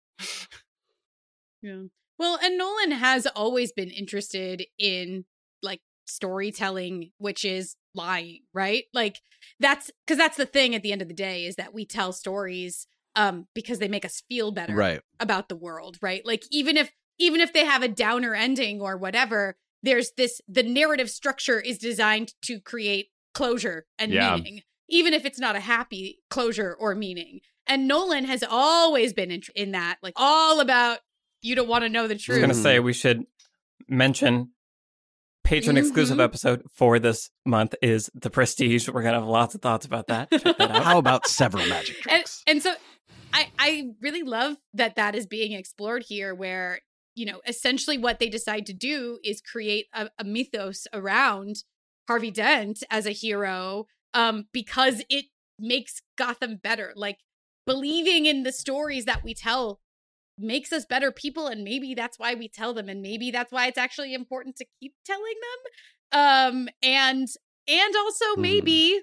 Yeah. Well, and Nolan has always been interested in, like, storytelling, which is lying, right? Like, that's because that's the thing at the end of the day, is that we tell stories um because they make us feel better Right. about the world, right? Like, even if even if they have a downer ending or whatever, there's this the narrative structure is designed to create closure and Yeah. meaning, even if it's not a happy closure or meaning. And Nolan has always been in, in that, like, all about, you don't want to know the I was truth. going to say we should mention patron exclusive Mhm. episode for this month is The Prestige. We're going to have lots of thoughts about that. Check that out. How about several magic and, tricks? and so I, I really love that that is being explored here, where you know, essentially what they decide to do is create a, a mythos around Harvey Dent as a hero, um, because it makes Gotham better. Like, believing in the stories that we tell makes us better people, and maybe that's why we tell them, and maybe that's why it's actually important to keep telling them. Um, and and also Mm. maybe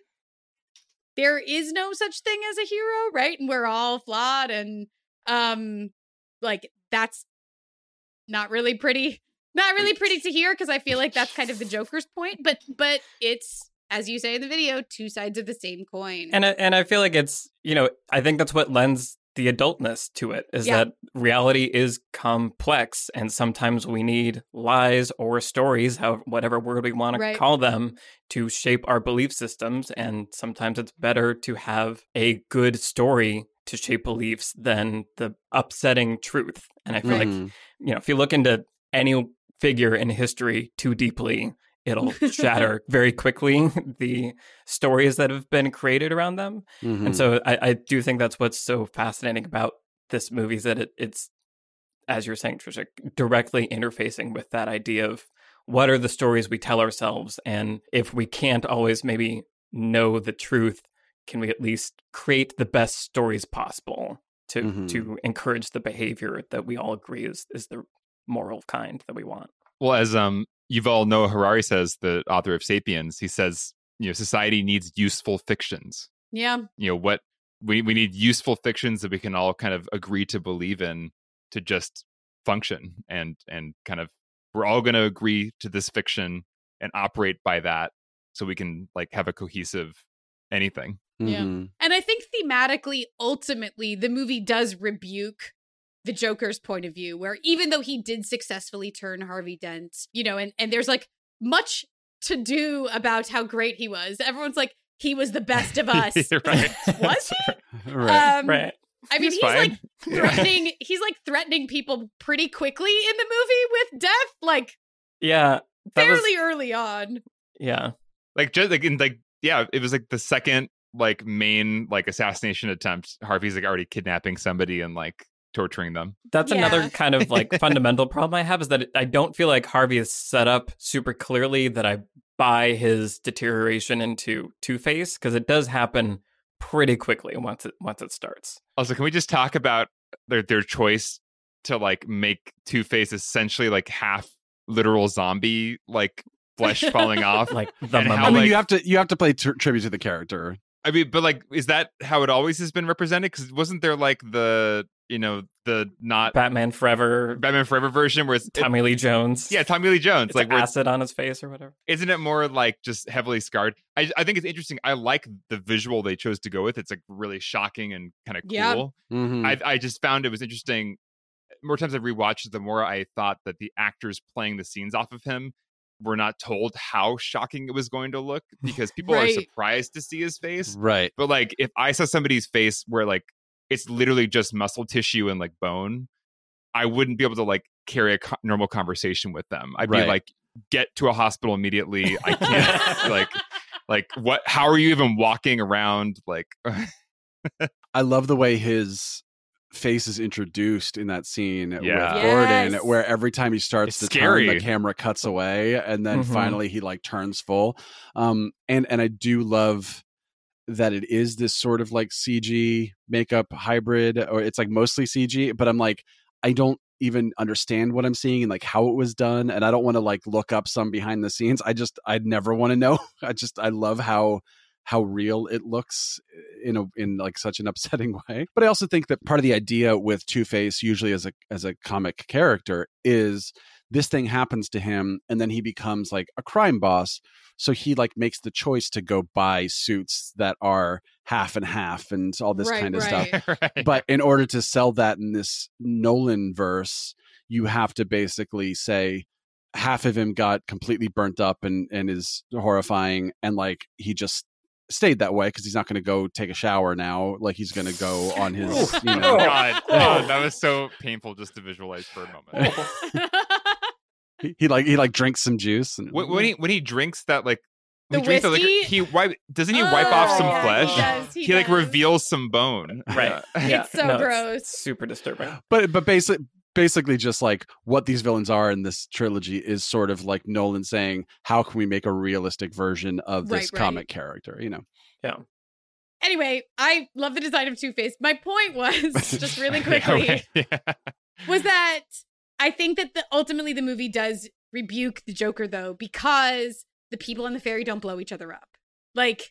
there is no such thing as a hero, right? And we're all flawed, and um, like that's not really pretty, not really pretty to hear, because I feel like that's kind of the Joker's point. But but it's, as you say in the video, two sides of the same coin. And I, and I feel like it's, you know, I think that's what lends the adultness to it, is Yeah. that reality is complex, and sometimes we need lies or stories, how whatever word we want Right. to call them, to shape our belief systems. And sometimes it's better to have a good story to shape beliefs than the upsetting truth. And I feel like, Mhm. you know, if you look into any figure in history too deeply, it'll shatter very quickly the stories that have been created around them. Mhm. And so I, I do think that's what's so fascinating about this movie, is that it, it's, as you're saying, Trisha, directly interfacing with that idea of what are the stories we tell ourselves. And if we can't always maybe know the truth, can we at least create the best stories possible to Mhm. to encourage the behavior that we all agree is, is the moral kind that we want? Well, as um Yuval Noah Harari says, the author of *Sapiens*, he says, you know, society needs useful fictions. yeah. You know, what we we need useful fictions that we can all kind of agree to believe in to just function, and and kind of we're all going to agree to this fiction and operate by that, so we can like have a cohesive anything. Yeah. Mhm. And I think thematically, ultimately, the movie does rebuke the Joker's point of view, where even though he did successfully turn Harvey Dent, you know, and, and there's like much to do about how great he was. Everyone's like, he was the best of us. Right. Was he? Right. Um, Right. I mean, He's he's, fine. like Yeah. threatening, he's like threatening people pretty quickly in the movie with death, like Yeah. That was, fairly early on. yeah. Like just like in like yeah, it was like the second like main like assassination attempt. Harvey's like already kidnapping somebody and like torturing them. That's Yeah. another kind of like fundamental problem I have, is that I don't feel like Harvey is set up super clearly that I buy his deterioration into Two-Face, because it does happen pretty quickly once it once it starts. Also, can we just talk about their their choice to like make Two-Face essentially like half literal zombie, like flesh falling off? Like the And how, I mummy. mean, like- you have to you have to play tr- tribute to the character. I mean, but like, is that how it always has been represented? Because wasn't there like the you know the not Batman Forever, Batman Forever version where it's it- Tommy Lee Jones. yeah Tommy Lee Jones, It's like where acid on his face or whatever. isn't it more like just heavily scarred? I I think it's interesting. I like the visual they chose to go with. It's like really shocking and kind of cool. Yeah. Mhm. I I just found it was interesting. More times I rewatched it, the more I thought that the actors playing the scenes off of him were not told how shocking it was going to look, because people Right. are surprised to see his face. Right. But like, if I saw somebody's face where like it's literally just muscle tissue and like bone, I wouldn't be able to like carry a co- normal conversation with them. I'd Right. be like, get to a hospital immediately. I can't like, like what, how are you even walking around? Like, I love the way his face is introduced in that scene Yeah. with Yes. Gordon, where every time he starts It's to turn, scary. the camera cuts away, and then Mhm. finally he like turns full. Um, and and I do love that it is this sort of like C G makeup hybrid, or it's like mostly C G, but I'm like, I don't even understand what I'm seeing and like how it was done, and I don't want to like look up some behind the scenes. I just I'd never want to know. I just I love how how real it looks in a in like such an upsetting way. But I also think that part of the idea with Two-Face, usually as a as a comic character, is this thing happens to him and then he becomes like a crime boss. So he like makes the choice to go buy suits that are half and half and all this Right, kind of right. stuff. right. But in order to sell that in this Nolan verse, you have to basically say half of him got completely burnt up and and is horrifying, and like he just stayed that way because he's not going to go take a shower now. Like he's going to go on his, you Oh know, God, oh, that was so painful just to visualize for a moment. he, he like he like drinks some juice and when, when he when he drinks that like when The he drinks the liquor, whiskey? he wipe doesn't he wipe off Oh, some yeah, flesh? He, does, he, He like does. reveals some bone. Right. Yeah. Yeah. It's so no, gross. super disturbing. but but basically basically just like what these villains are in this trilogy is sort of like Nolan saying, how can we make a realistic version of this Right, comic right. character, you know? Yeah. Anyway, I love the design of Two-Face. My point was, just really quickly, Okay, yeah. was that I think that the, ultimately the movie does rebuke the Joker, though, because the people on the ferry don't blow each other up. Like,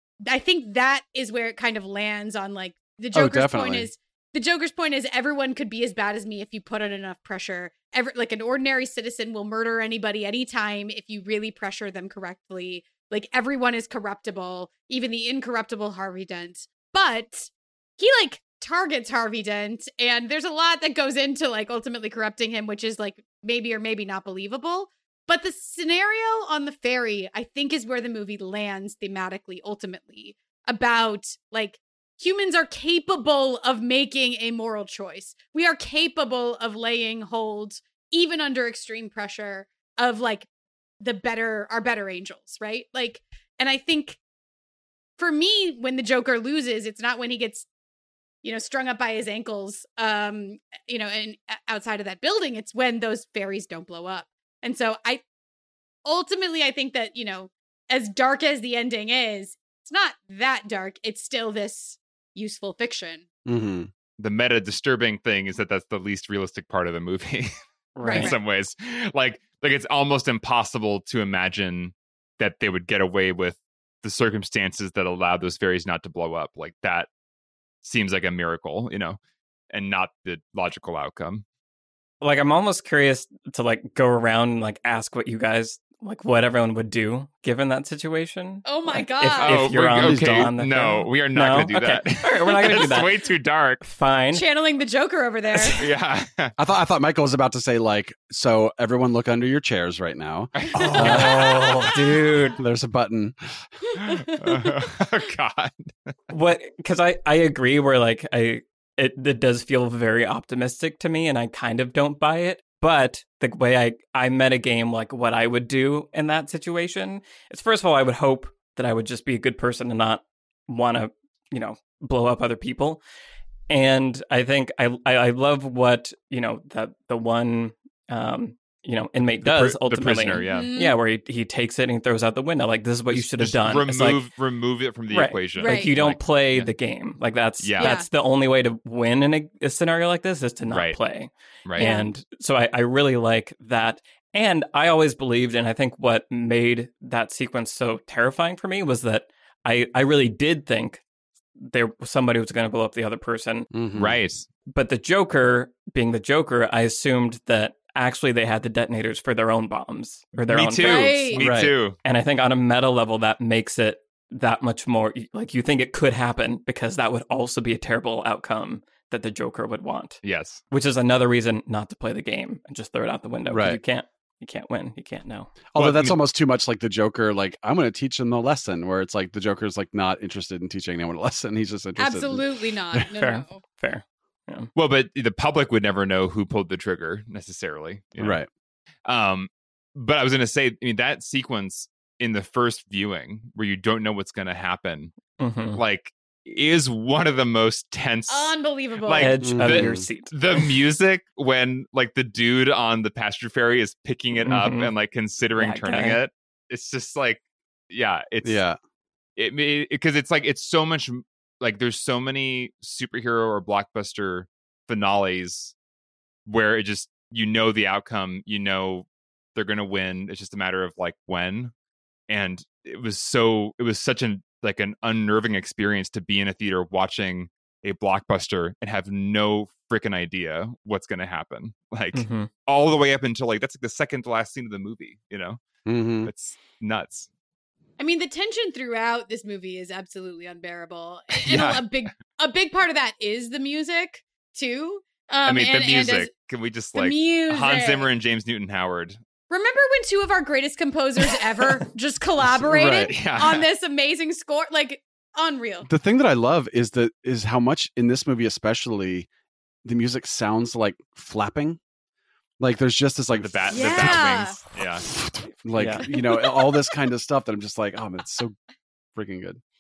I think that is where it kind of lands on, like, the Oh, Joker's point definitely. is, the Joker's point is everyone could be as bad as me if you put on enough pressure. Every, like, an ordinary citizen will murder anybody anytime if you really pressure them correctly. Like, everyone is corruptible, even the incorruptible Harvey Dent. But he, like, targets Harvey Dent, and there's a lot that goes into, like, ultimately corrupting him, which is, like, maybe or maybe not believable. But the scenario on the ferry, I think, is where the movie lands thematically, ultimately, about, like, humans are capable of making a moral choice. We are capable of laying hold, even under extreme pressure, of, like, the better, our better angels, right? Like, and I think for me, when the Joker loses, it's not when he gets, you know, strung up by his ankles, um, you know, and outside of that building, it's when those ferries don't blow up. And so I, ultimately, I think that, you know, as dark as the ending is, it's not that dark. It's still this useful fiction. Mm-hmm. The meta disturbing thing is that that's the least realistic part of the movie. Right. In some ways, like like it's almost impossible to imagine that they would get away with the circumstances that allow those ferries not to blow up. Like that seems like a miracle, you know, and not the logical outcome. Like, I'm almost curious to, like, go around and, like, ask what you guys, like, what everyone would do given that situation. Oh my Like, God. If, Oh, if you're we're- on, okay, on the no, thing. we are not No? going to do Okay. that. All right, we're not going to do It's that. way too dark. Fine. Channeling the Joker over there. Yeah. I thought I thought Michael was about to say, like, so everyone look under your chairs right now. Oh, dude. There's a button. oh God. What? Because I, I agree where, like, I it, it does feel very optimistic to me, and I kind of don't buy it. But the way I, I metagame, like, what I would do in that situation is, first of all, I would hope that I would just be a good person and not want to, you know, blow up other people. And I think I I, I love what, you know, the, the one, um, you know, inmate The does pri- ultimately. The prisoner, yeah. Mhm. Yeah, where he, he takes it and he throws out the window. Like, this is what you Just- should have just done. Remove, It's like, remove it from the Right. equation. Right. like, you don't Like, play yeah. the game. Like, that's Yeah. that's the only way to win in a, a scenario like this is to not Right. play. Right. Yeah. And so I, I really like that. And I always believed, and I think what made that sequence so terrifying for me was that I, I really did think there somebody was going to blow up the other person. Mhm. Right. But the Joker, being the Joker, I assumed that actually they had the detonators for their own bombs or their Me own too. bombs. Right. Me Right. too. And I think on a meta level, that makes it that much more like you think it could happen because that would also be a terrible outcome that the Joker would want, Yes. which is another reason not to play the game and just throw it out the window. 'Cause Right. You can't, you can't win. You can't know. Although Well, that's I mean- almost too much like the Joker, like, I'm going to teach them the lesson, where it's like the Joker's like not interested in teaching anyone a lesson. He's just interested in- Absolutely not. No, Fair. no. Fair. Well, but the public would never know who pulled the trigger necessarily. you know? Right. Um, but I was going to say, I mean, that sequence in the first viewing where you don't know what's going to happen, Mhm. like, is one of the most tense. Unbelievable. Like, Edge of the- your seat. the music when like the dude on the passenger ferry is picking it up Mhm. and like considering That turning guy. it, it's just like, yeah, it's Yeah. it because it's like it's so much like there's so many superhero or blockbuster finales where it just you know the outcome, you know they're gonna win. It's just a matter of like when. And it was so it was such an like an unnerving experience to be in a theater watching a blockbuster and have no freaking idea what's gonna happen. Like Mhm. all the way up until like that's like the second to last scene of the movie, you know? hmm It's nuts. I mean, the tension throughout this movie is absolutely unbearable. And Yeah. a big a big part of that is the music, too. Um, I mean and, the music. And as, Can we just the like music. Hans Zimmer and James Newton Howard? Remember when two of our greatest composers ever just collaborated Right, yeah. on this amazing score? Like, unreal. The thing that I love is that is how much in this movie, especially, the music sounds like flapping. Like there's just this like the bat Yeah. the bat wings. Yeah. like Yeah. you know all this kind of stuff that I'm just like, oh man, it's so freaking good.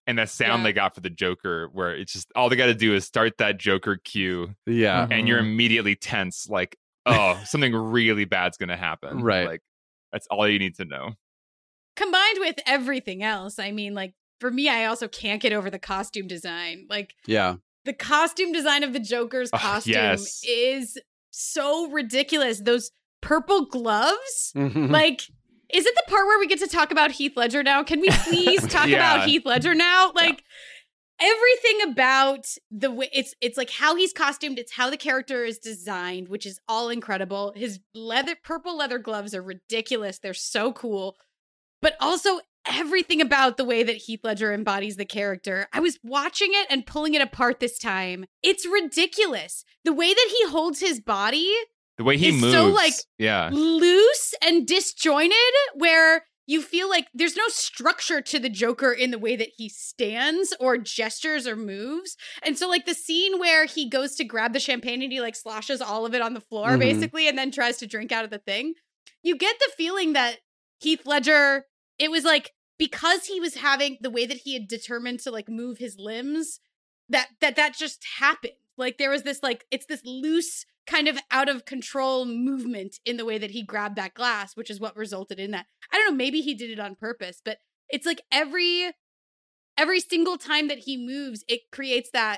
and the sound Yeah. they got for the Joker, where it's just all they got to do is start that Joker cue, Yeah. and you're Mhm. immediately tense, like, oh, something really bad's gonna happen. Right. Like that's all you need to know. Combined with everything else, I mean, like, for me, I also can't get over the costume design. Like, Yeah. the costume design of the Joker's Ugh, costume yes. is so ridiculous. Those purple gloves, Mhm. like, is it the part where we get to talk about Heath Ledger now? Can we please talk Yeah. about Heath Ledger now? Like, everything about the way it's it's like how he's costumed, it's how the character is designed, which is all incredible. His leather purple leather gloves are ridiculous. They're so cool. But also everything about the way that Heath Ledger embodies the character. I was watching it and pulling it apart this time. It's ridiculous. The way that he holds his body The way he It's moves, so, like, yeah, loose and disjointed, where you feel like there's no structure to the Joker in the way that he stands or gestures or moves. And so, like, the scene where he goes to grab the champagne and he, like, sloshes all of it on the floor, Mhm. basically, and then tries to drink out of the thing, you get the feeling that Heath Ledger, it was like, because he was having the way that he had determined to, like, move his limbs, that that that just happened. Like, there was this, like, it's this loose kind of out of control movement in the way that he grabbed that glass, which is what resulted in that. I don't know, maybe he did it on purpose, but it's like every every single time that he moves, it creates that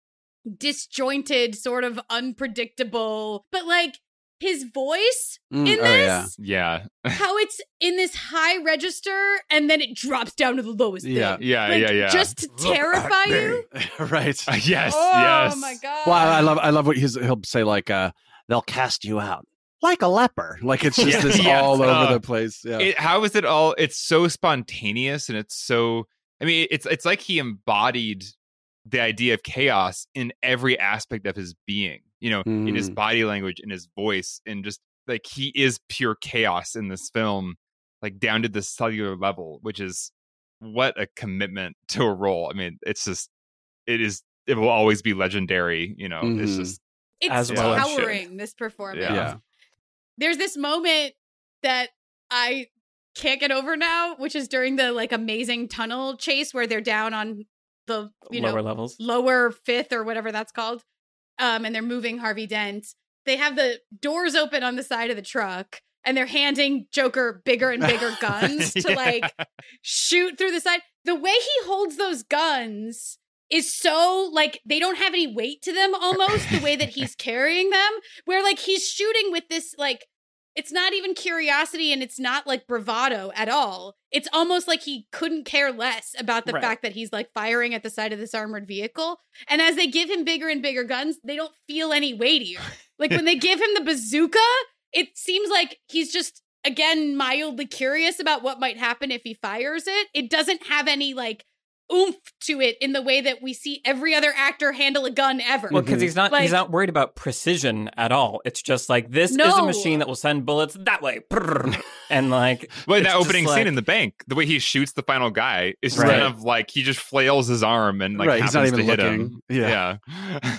disjointed, sort of unpredictable, but like his voice Mm, in oh, this, yeah. yeah, how it's in this high register and then it drops down to the lowest Yeah. thing. yeah, Like, yeah, yeah. just to terrify you. Right. Uh, yes, Oh yes. my god. Well, I I love I love what he's he'll say, like, uh, they'll cast you out like a leper. Like, it's just Yeah, this yes. all over Uh, the place. Yeah. It, how is it all? It's so spontaneous, and it's so. I mean, it's it's like he embodied the idea of chaos in every aspect of his being. You know, in his Mm. body language, in his voice, and just like he is pure chaos in this film, like down to the cellular level, which is what a commitment to a role. I mean, it's just it is. It will always be legendary. You know, it's Mhm. just It's As well it should. towering, this performance. Yeah. Yeah. There's this moment that I can't get over now, which is during the like amazing tunnel chase where they're down on the you Lower know levels. lower fifth or whatever that's called, um, and they're moving Harvey Dent. They have the doors open on the side of the truck, and they're handing Joker bigger and bigger guns to Yeah. like shoot through the side. The way he holds those guns is so like they don't have any weight to them almost the way that he's carrying them, where like he's shooting with this like it's not even curiosity and it's not like bravado at all. It's almost like he couldn't care less about the Right. fact that he's like firing at the side of this armored vehicle. And as they give him bigger and bigger guns, they don't feel any weightier. Like when they give him the bazooka, it seems like he's just again mildly curious about what might happen if he fires it. It doesn't have any like oomph to it in the way that we see every other actor handle a gun ever. Well, because he's not Like- he's not worried about precision at all. It's just like this is a No. machine that will send bullets that way, Brrr. and like Well, in it's that just opening like- scene in the bank, the way he shoots the final guy is just Right. kind of like he just flails his arm and like Right, he's happens not even to hit looking. him. Yeah. Yeah.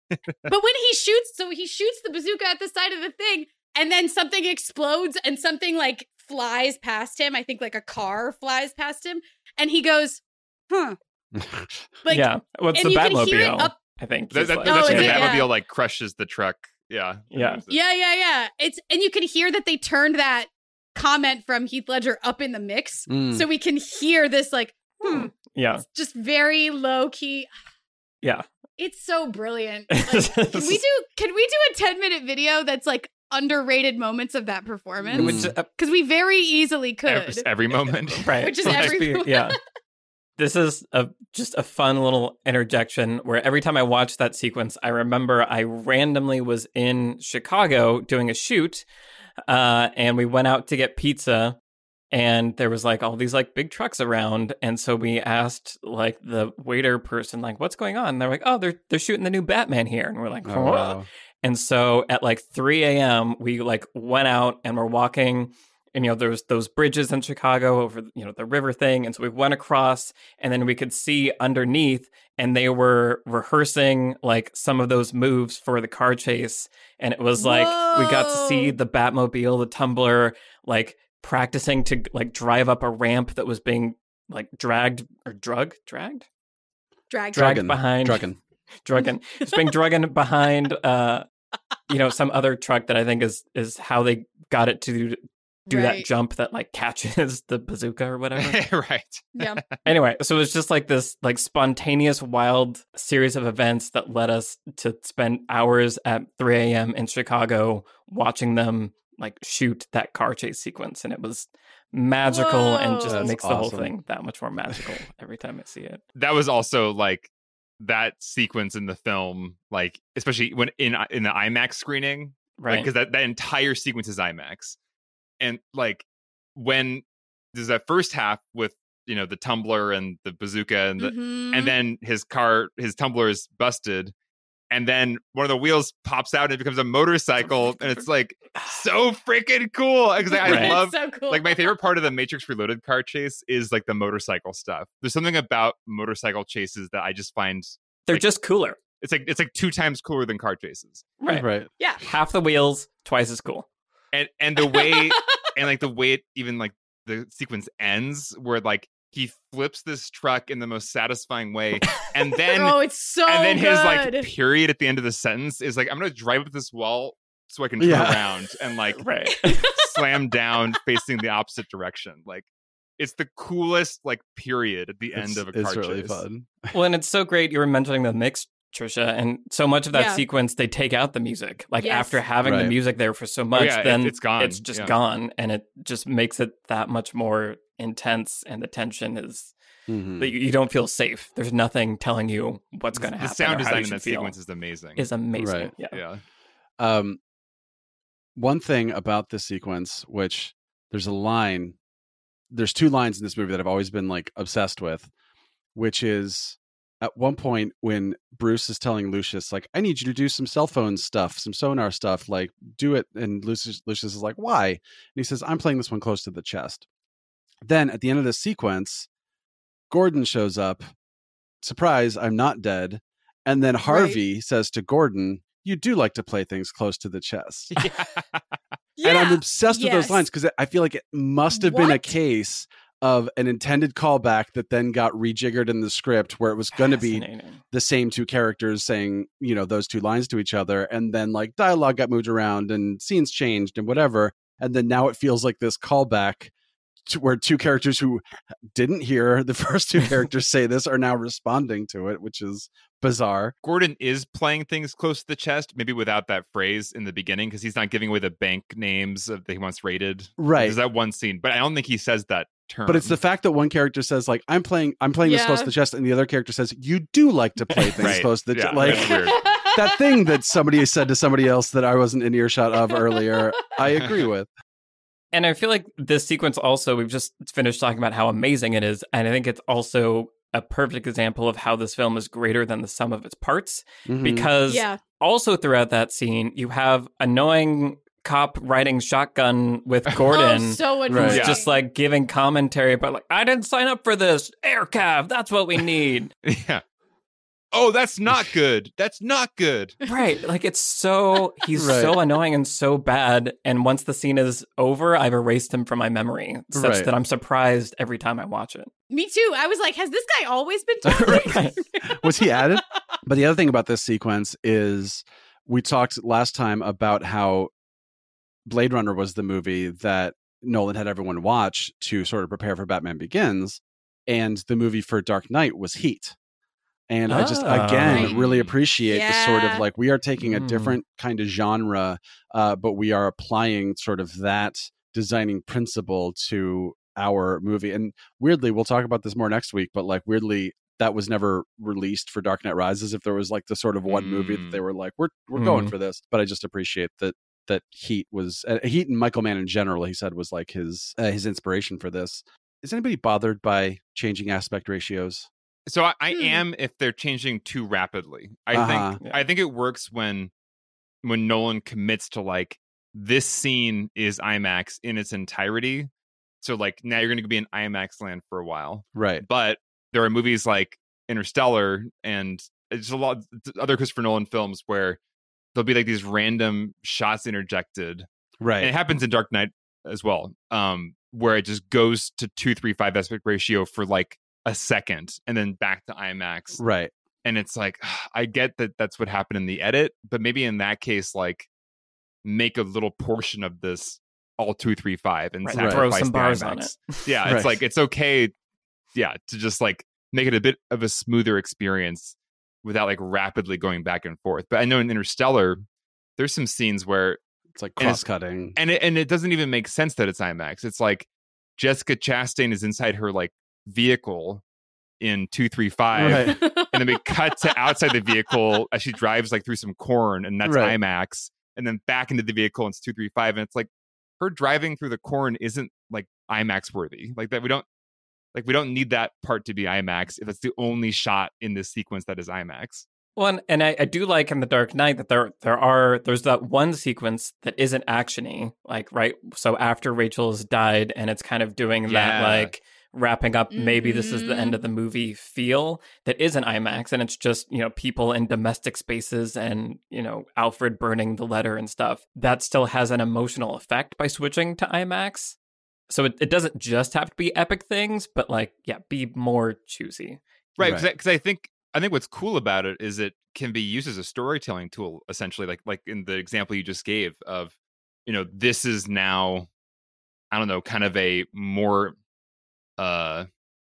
But when he shoots, so he shoots the bazooka at the side of the thing, and then something explodes and something like flies past him. I think like a car flies past him, and he goes, huh. Like, yeah, well, it's and the you can hear it Batmobile. up. I think That, he's that, like- that's Oh, when is the it? Batmobile Yeah. like crushes the truck. Yeah. Yeah. Yeah, yeah, yeah. It's and you can hear that they turned that comment from Heath Ledger up in the mix, Mm. so we can hear this like, hmm, yeah, just very low key. yeah. It's so brilliant. Like, can we do? Can we do a ten minute video that's like underrated moments of that performance? Which, uh, Because we very easily could. Every, every moment. right, Which is It'll just every- be- yeah. This is a just a fun little interjection where every time I watch that sequence, I remember I randomly was in Chicago doing a shoot, uh, and we went out to get pizza, and there was like all these like big trucks around, and so we asked like the waiter person like, "What's going on?" And they're like, "Oh, they're they're shooting the new Batman here," and we're like, Oh, "What?" wow. And so at like three a.m., we like went out and we're walking, and you know there's those bridges in Chicago over you know the river thing, and so we went across, and then we could see underneath, and they were rehearsing like some of those moves for the car chase, and it was like we got to see Whoa. the Batmobile, the Tumbler, like practicing to like drive up a ramp that was being like dragged or drug dragged Drag. dragged Drugging. behind Drugging. drugging it's being drugging behind uh you know some other truck that I think is is how they got it to do that Right. jump that like catches the bazooka or whatever. Right. Yeah. Anyway, so it's just like this like spontaneous wild series of events that led us to spend hours at three a.m. in Chicago watching them like shoot that car chase sequence, and it was magical and just Whoa. makes That's the whole awesome. thing that much more magical every time I see it. That was also like that sequence in the film, like especially when in in the IMAX screening, Right. Because that, that entire sequence is IMAX. And like when there's that first half with, you know, the tumbler and the bazooka and the, Mhm. and then his car, his tumbler is busted. And then one of the wheels pops out and it becomes a motorcycle. And it's like so freaking cool. Because I, Right. I love, It's so cool. like my favorite part of the Matrix Reloaded car chase is like the motorcycle stuff. There's something about motorcycle chases that I just find They're like- just cooler. it's like it's like two times cooler than car chases. Right. Right. Yeah. Half the wheels, twice as cool. And and the way and like the way it even like the sequence ends where like he flips this truck in the most satisfying way and then oh, it's so and then good. his like period at the end of the sentence is like I'm gonna drive up this wall so I can turn Yeah. around and like Right. slam down facing the opposite direction. Like it's the coolest like period at the end It's, of a car it's really chase. fun. Well, and it's so great you were mentioning the mix, Trisha, and so much of that Yeah. sequence they take out the music. Like Yes. after having the Right. music there for so much, yeah, it- then it's gone. it's just Yeah. gone, and it just makes it that much more intense. And the tension is Mhm. that you, you don't feel safe. There's nothing telling you what's going to The happen. sound or how design you in should that feel sequence is amazing. is amazing. Right. Yeah. yeah. Um, one thing about this sequence, which there's a line, there's two lines in this movie that I've always been like obsessed with, which is at one point when Bruce is telling Lucius, like, I need you to do some cell phone stuff, some sonar stuff, like do it. And Lucius, Lucius is like, why? And he says, I'm playing this one close to the chest. Then at the end of this sequence, Gordon shows up. Surprise, I'm not dead. And then Harvey says to Gordon, you do like to play things close to the chest. Yeah. Yeah. And I'm obsessed with those Yes. lines because I feel like it must have been a What? case of an intended callback that then got rejiggered in the script where it was going to be Fascinating. the same two characters saying, you know, those two lines to each other. And then like dialogue got moved around and scenes changed and whatever. And then now it feels like this callback to where two characters who didn't hear the first two characters say this are now responding to it, which is bizarre. Gordon is playing things close to the chest, maybe without that phrase in the beginning, because he's not giving away the bank names that he once raided. Right. There's that one scene, but I don't think he says that term. But it's the fact that one character says like, I'm playing, I'm playing this Yeah. close to the chest. And the other character says, you do like to play things Right. close to the Yeah, chest. Like that's weird. that thing that somebody said to somebody else that I wasn't in earshot of earlier. I agree with. And I feel like this sequence also, we've just finished talking about how amazing it is. And I think it's also a perfect example of how this film is greater than the sum of its parts. Mhm. Because Yeah. also throughout that scene, you have annoying cop riding shotgun with Gordon. Oh, so Right. annoying. Who's just like giving commentary about like, I didn't sign up for this. Air cav, that's what we need. yeah. Oh, that's not good. That's not good. Right. Like it's so he's Right. so annoying and so bad. And once the scene is over, I've erased him from my memory. Such Right. that I'm surprised every time I watch it. Me too. I was like, has this guy always been talking? Right. Was he added? But the other thing about this sequence is we talked last time about how Blade Runner was the movie that Nolan had everyone watch to sort of prepare for Batman Begins. And the movie for Dark Knight was Heat. And I just, Ah. again, Right. really appreciate the sort of Yeah. like, we are taking a Mm. different kind of genre, uh, but we are applying sort of that designing principle to our movie. And weirdly, we'll talk about this more next week, but like weirdly, that was never released for Dark Knight Rises. If there was like the sort of one movie that they were like, we're we're going Mm. for this. But I just appreciate that that Heat was uh, Heat and Michael Mann in general. He said was like his uh, his inspiration for this. Is anybody bothered by changing aspect ratios? So I, I Hmm. am if they're changing too rapidly. I Uh-huh. think Yeah. I think it works when when Nolan commits to like this scene is IMAX in its entirety. So like now you're going to be in IMAX land for a while. Right. But there are movies like Interstellar and it's a lot other Christopher Nolan films where there'll be like these random shots interjected. Right. And it happens in Dark Knight as well. Um, where it just goes to two three five aspect ratio for like a second and then back to IMAX. Right. And it's like, I get that that's what happened in the edit, but maybe in that case, like, make a little portion of this all two three five and right. sacrifice throw some the bars IMAX. on it. Yeah, it's Right. like, it's okay, yeah, to just like make it a bit of a smoother experience without like rapidly going back and forth. But I know in Interstellar, there's some scenes where It's like And it's- cross-cutting. and it, and it doesn't even make sense that it's IMAX. It's like Jessica Chastain is inside her like vehicle in two three five, Right. and then we cut to outside the vehicle as she drives like through some corn, and that's Right. IMAX, and then back into the vehicle and it's two three five, and it's like her driving through the corn isn't like IMAX worthy. Like that, we don't like we don't need that part to be IMAX if it's the only shot in this sequence that is IMAX. Well, and, and I, I do like in The Dark Knight that there there are there's that one sequence that isn't actiony, like right. So after Rachel's died, and it's kind of doing that Yeah. like wrapping up. Maybe this is the end Mhm. of the movie feel that isn't IMAX, and it's just you know people in domestic spaces and you know Alfred burning the letter and stuff. That still has an emotional effect by switching to IMAX. So it, it doesn't just have to be epic things, but like yeah, be more choosy. Right, Right. because I, I think I think what's cool about it is it can be used as a storytelling tool, essentially, like like in the example you just gave of, you know, this is now, I don't know, kind of a more uh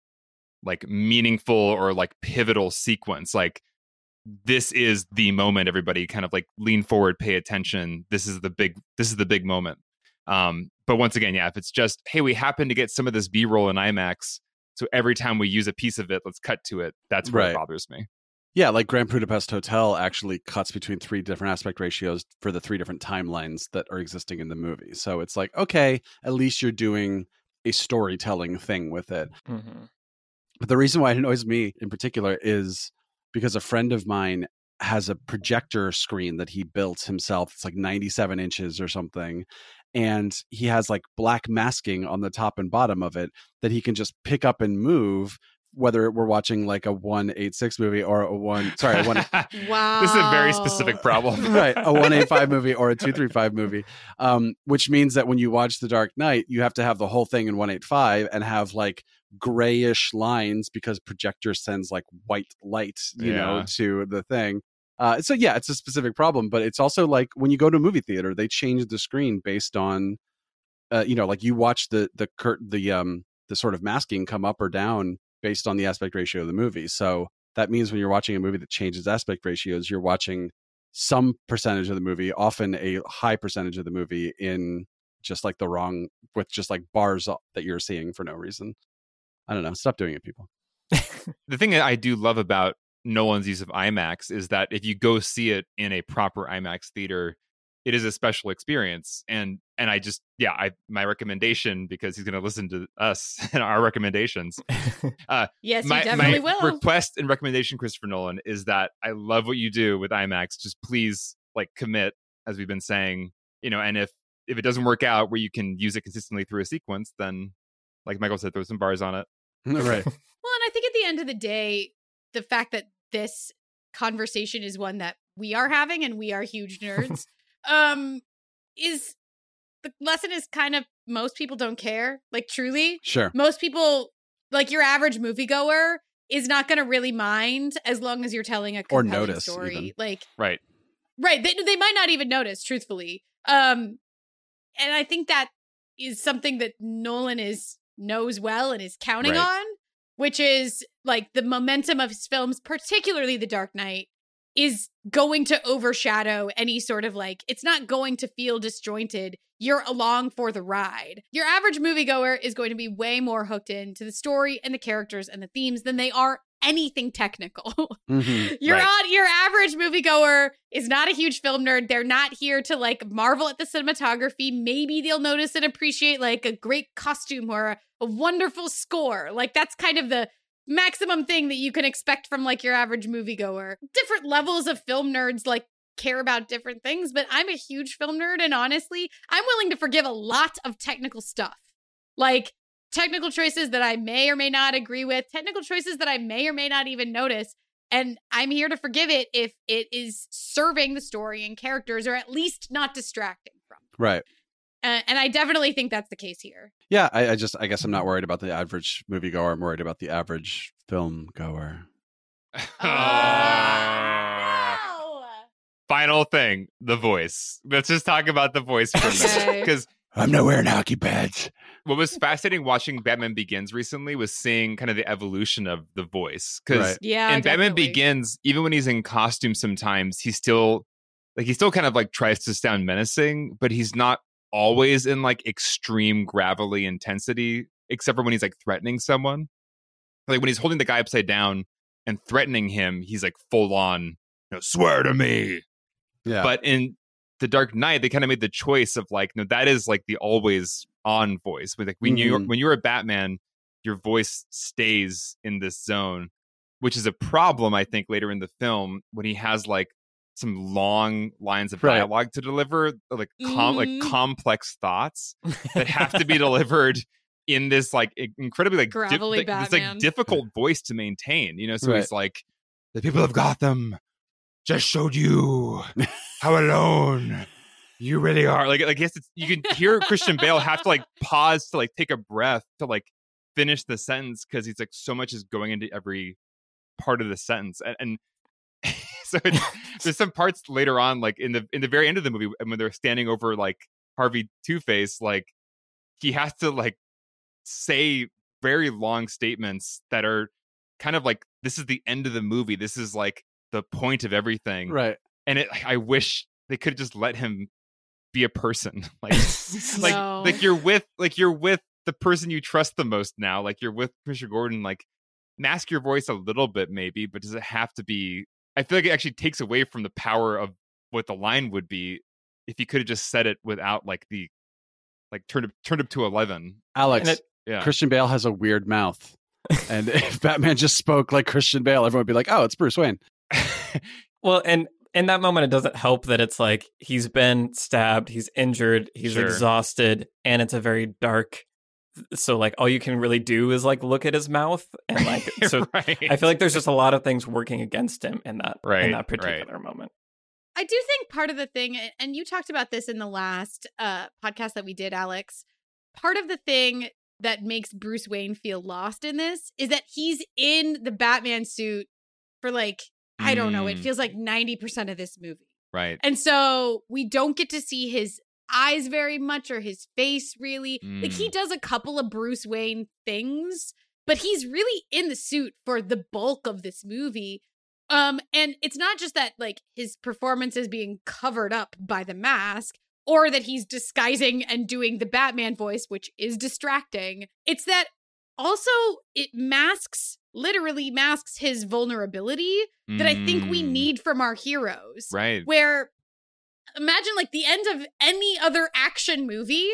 like meaningful or like pivotal sequence. Like this is the moment, everybody kind of like lean forward, pay attention. This is the big this is the big moment. Um, but once again, yeah, if it's just, hey, we happen to get some of this B-roll in IMAX, so every time we use a piece of it, let's cut to it. That's where Right. it bothers me. Yeah, like Grand Budapest Hotel actually cuts between three different aspect ratios for the three different timelines that are existing in the movie. So it's like, okay, at least you're doing a storytelling thing with it. Mm-hmm. But the reason why it annoys me in particular is because a friend of mine has a projector screen that he built himself. It's like ninety-seven inches or something. And he has like black masking on the top and bottom of it that he can just pick up and move, whether we're watching like a one eighty-six movie or a one, sorry, a one, Wow. This is a very specific problem. right, a one eighty-five movie or a two thirty-five movie, um, which means that when you watch The Dark Knight, you have to have the whole thing in one eighty-five and have like grayish lines because projector sends like white light, you know, Yeah. to the thing. Uh, so yeah, it's a specific problem, but it's also like when you go to a movie theater, they change the screen based on, uh, you know, like you watch the the curt the um the sort of masking come up or down based on the aspect ratio of the movie. So that means when you're watching a movie that changes aspect ratios, you're watching some percentage of the movie, often a high percentage of the movie in just like the wrong, with just like bars that you're seeing for no reason. I don't know. Stop doing it, people. The thing that I do love about Nolan's use of IMAX is that if you go see it in a proper IMAX theater, it is a special experience. And and I just, yeah, I my recommendation, because he's going to listen to us and our recommendations. Uh, Yes, my, you definitely my will. request and recommendation, Christopher Nolan, is that I love what you do with IMAX. Just please, like, commit, as we've been saying, you know. And if if it doesn't work out where you can use it consistently through a sequence, then, like Michael said, throw some bars on it. Right. Well, and I think at the end of the day, the fact that this conversation is one that we are having and we are huge nerds, um, is the lesson is kind of most people don't care. Like, truly, Sure. most people, like your average moviegoer, is not going to really mind as long as you're telling a Or compelling notice, story. even. Like, Right. right, they they might not even notice, truthfully. Um, and I think that is something that Nolan is knows well and is counting Right. on, which is like the momentum of his films, particularly The Dark Knight, is going to overshadow any sort of like, it's not going to feel disjointed. You're along for the ride. Your average moviegoer is going to be way more hooked into the story and the characters and the themes than they are anything technical. Mhm. Your Right. odd, your average moviegoer is not a huge film nerd. They're not here to like marvel at the cinematography. Maybe they'll notice and appreciate like a great costume or a, a wonderful score. Like that's kind of the maximum thing that you can expect from like your average moviegoer. Different levels of film nerds like care about different things, but I'm a huge film nerd, and honestly, I'm willing to forgive a lot of technical stuff. Like technical choices that I may or may not agree with, technical choices that I may or may not even notice. And I'm here to forgive it if it is serving the story and characters, or at least not distracting from. Right. Uh, and I definitely think that's the case here. Yeah, I, I just, I guess I'm not worried about the average moviegoer. I'm worried about the average film goer. Oh, no! Final thing, the voice. Let's just talk about the voice for a minute. Because I'm not wearing hockey pads. What was fascinating watching Batman Begins recently was seeing kind of the evolution of the voice. Because Right. Yeah, in Batman definitely. Begins, even when he's in costume sometimes, he still like he still kind of like tries to sound menacing, but he's not always in like extreme gravelly intensity, except for when he's like threatening someone. Like when he's holding the guy upside down and threatening him, he's like full on, you know, swear to me. Yeah. But in The Dark Knight, they kind of made the choice of like, no, that is like the always on voice. With like when you Mhm. when you're a Batman, your voice stays in this zone, which is a problem, I think, later in the film when he has like some long lines of Right. dialogue to deliver, like com- Mhm. like complex thoughts that have to be delivered in this like incredibly like, di- Gravelly like this Batman. like difficult voice to maintain. You know, so Right. he's like, the people of Gotham just showed you how alone you really are. Like, I guess it's, you can hear Christian Bale have to like pause to like take a breath to like finish the sentence because he's like so much is going into every part of the sentence, and, and so it's, there's some parts later on, like in the in the very end of the movie, when they're standing over like Harvey Two-Face, like he has to like say very long statements that are kind of like, this is the end of the movie. This is like the point of everything. Right. And it, I wish they could just let him be a person. Like, like, No. like you're with, like you're with the person you trust the most now. Like you're with Commissioner Gordon. Like, mask your voice a little bit, maybe, but does it have to be? I feel like it actually takes away from the power of what the line would be if you could have just said it without like the, like turned up, turned up to eleven. Alex, And it- Yeah. Christian Bale has a weird mouth. And if Batman just spoke like Christian Bale, everyone would be like, oh, it's Bruce Wayne. Well, and in that moment, it doesn't help that it's like he's been stabbed, he's injured, he's Sure. exhausted, and it's a very dark. So, like, all you can really do is like look at his mouth, and like, so right. I feel like there's just a lot of things working against him in that Right, in that right. particular moment. I do think part of the thing, and you talked about this in the last uh, podcast that we did, Alex, part of the thing that makes Bruce Wayne feel lost in this is that he's in the Batman suit for like, I don't know, it Mm. feels like ninety percent of this movie. right. And so we don't get to see his eyes very much or his face really. Like he Mm. does a couple of Bruce Wayne things, but he's really in the suit for the bulk of this movie. Um, and it's not just that like his performance is being covered up by the mask or that he's disguising and doing the Batman voice, which is distracting. It's that also it masks, literally masks his vulnerability that I think we Mm. need from our heroes. Right. Where imagine like the end of any other action movie,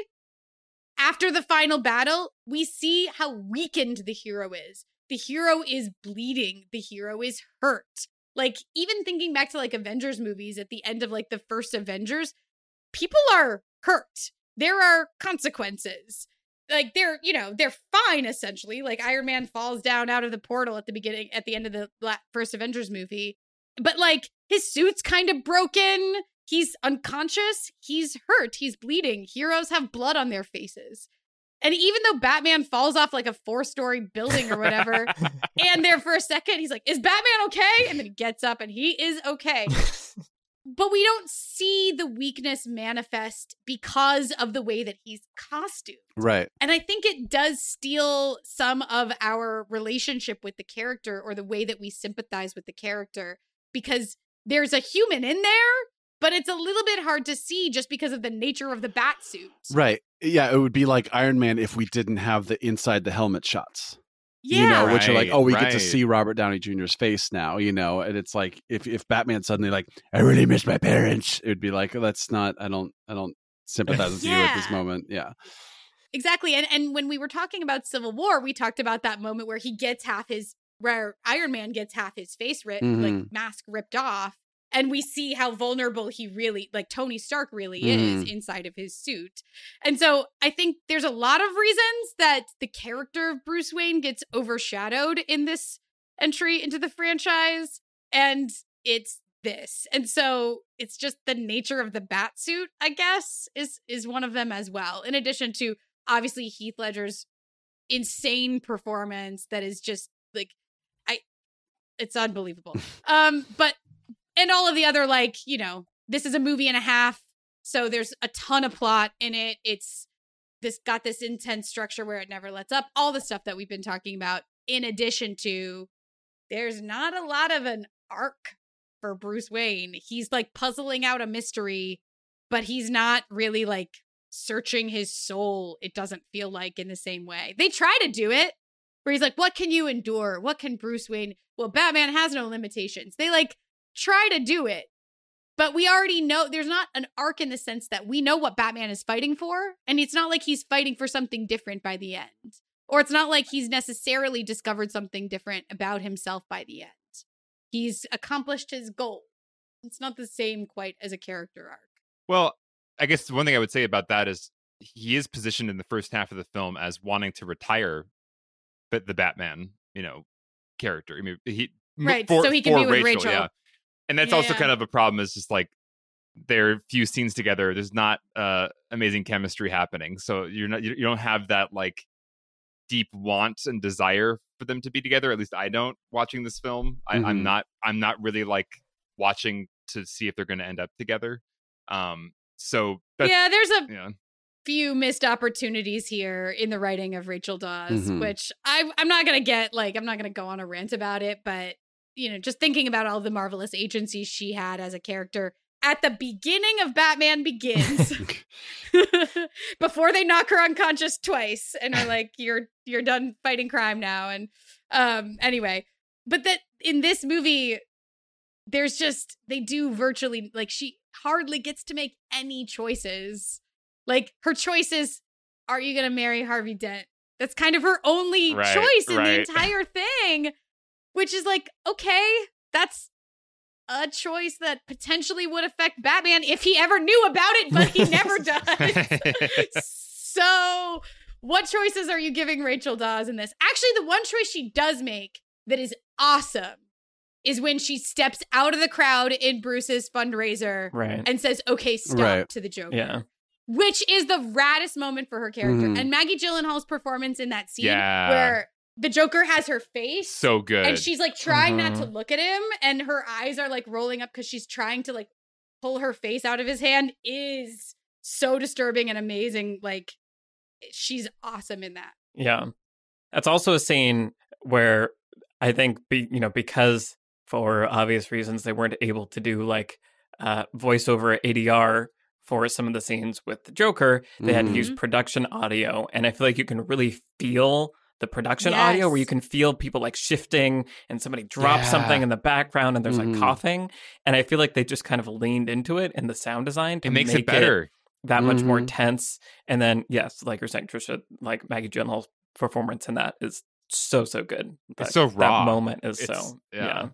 after the final battle, we see how weakened the hero is. The hero is bleeding. The hero is hurt. Like, even thinking back to like Avengers movies at the end of like the first Avengers, people are hurt. There are consequences. Like, they're, you know, they're fine essentially. Like, Iron Man falls down out of the portal at the beginning, at the end of the la- first Avengers movie. But like, his suit's kind of broken. He's unconscious. He's hurt. He's bleeding. Heroes have blood on their faces. And even though Batman falls off like a four-story building or whatever, and there for a second, he's like, is Batman okay? And then he gets up and he is okay. But we don't see the weakness manifest because of the way that he's costumed. Right. And I think it does steal some of our relationship with the character or the way that we sympathize with the character because there's a human in there, but it's a little bit hard to see just because of the nature of the bat suit. Right. Yeah, it would be like Iron Man if we didn't have the inside the helmet shots. Yeah. You know, which are like, Right, oh, we get to right. see Robert Downey Junior's face now, you know, and it's like if, if Batman suddenly like, I really miss my parents, it would be like, oh, that's not, I don't, I don't sympathize with you at this Yeah. moment. Yeah. Exactly. And and when we were talking about Civil War, we talked about that moment where he gets half his, where Iron Man gets half his face ripped, like Mhm. mask ripped off. And we see how vulnerable he really, like Tony Stark really is Mhm. inside of his suit. And so I think there's a lot of reasons that the character of Bruce Wayne gets overshadowed in this entry into the franchise. And it's this. And so it's just the nature of the bat suit, I guess, is is one of them as well. In addition to obviously Heath Ledger's insane performance that is just like I it's unbelievable. um but and all of the other, like, you know, this is a movie and a half, so there's a ton of plot in it. It's this got this intense structure where it never lets up, all the stuff that we've been talking about. In addition to, there's not a lot of an arc for Bruce Wayne. He's like puzzling out a mystery, but he's not really like searching his soul, it doesn't feel like, in the same way. They try to do it, where he's like, what can you endure? What can Bruce Wayne? Well, Batman has no limitations. They like try to do it, but we already know there's not an arc in the sense that we know what Batman is fighting for. And it's not like he's fighting for something different by the end. Or it's not like he's necessarily discovered something different about himself by the end. He's accomplished his goal. It's not the same quite as a character arc. Well, I guess one thing I would say about that is he is positioned in the first half of the film as wanting to retire but the Batman, you know, character. I mean, he right, for, so he can be with Rachel, Rachel. Yeah. And that's yeah, also yeah. kind of a problem, is just like there are few scenes together. There's not uh, amazing chemistry happening. So you're not you don't have that like deep want and desire for them to be together. At least I don't watching this film. I, Mm-hmm. I'm not I'm not really like watching to see if they're going to end up together. Um, so that's, yeah, there's a yeah. few missed opportunities here in the writing of Rachel Dawes, Mhm. which I, I'm not going to get, like, I'm not going to go on a rant about it, but, you know, just thinking about all the marvelous agencies she had as a character at the beginning of Batman Begins, before they knock her unconscious twice and are like, you're, you're done fighting crime now. And um, anyway, but that in this movie, there's just, they do virtually, like, she hardly gets to make any choices. Like, her choice is, are you going to marry Harvey Dent? That's kind of her only Right, choice in right. the entire thing, which is like, okay, that's a choice that potentially would affect Batman if he ever knew about it, but he never does. So what choices are you giving Rachel Dawes in this? Actually, the one choice she does make that is awesome is when she steps out of the crowd in Bruce's fundraiser Right. and says, okay, stop, Right. to the Joker. Yeah. Which is the raddest moment for her character. Mhm. And Maggie Gyllenhaal's performance in that scene Yeah. where the Joker has her face So good. and she's like trying not Mhm. to look at him and her eyes are like rolling up because she's trying to like pull her face out of his hand is so disturbing and amazing. Like, she's awesome in that. Yeah. That's also a scene where I think, be, you know, because for obvious reasons, they weren't able to do like uh, voiceover A D R for some of the scenes with the Joker. They had to use Mhm. production audio. And I feel like you can really feel the production audio where you Yes. can feel people like shifting and somebody drops Yeah. something in the background and there's Mhm. like coughing. And I feel like they just kind of leaned into it in the sound design to it makes make it better. that much more Mhm. tense. And then, yes, like you're saying, Trisha, like Maggie Gyllenhaal's performance in that is so, so good. It's Like, so raw. That moment is It's- so, yeah. yeah.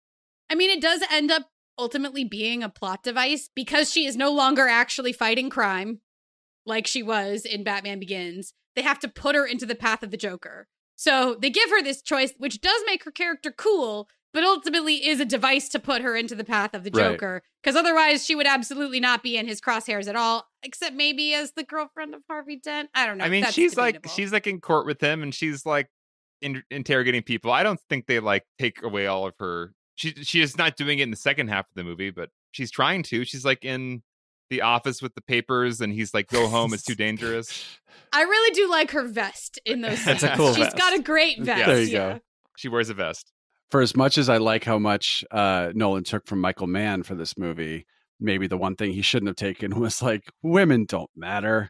I mean, it does end up ultimately being a plot device because she is no longer actually fighting crime like she was in Batman Begins. They have to put her into the path of the Joker. So they give her this choice, which does make her character cool, but ultimately is a device to put her into the path of the Right. Joker. Because otherwise she would absolutely not be in his crosshairs at all, except maybe as the girlfriend of Harvey Dent. I don't know. I mean, That's she's like debatable. she's like in court with him, and she's like in- interrogating people. I don't think they like take away all of her. She she is not doing it in the second half of the movie, but she's trying to. She's like in the office with the papers, and he's like, "Go home, it's too dangerous." I really do like her vest in those scenes. That's a cool She's vest. got a great vest. There you yeah. go. She wears a vest. For as much as I like how much uh, Nolan took from Michael Mann for this movie, maybe the one thing he shouldn't have taken was like, women don't matter.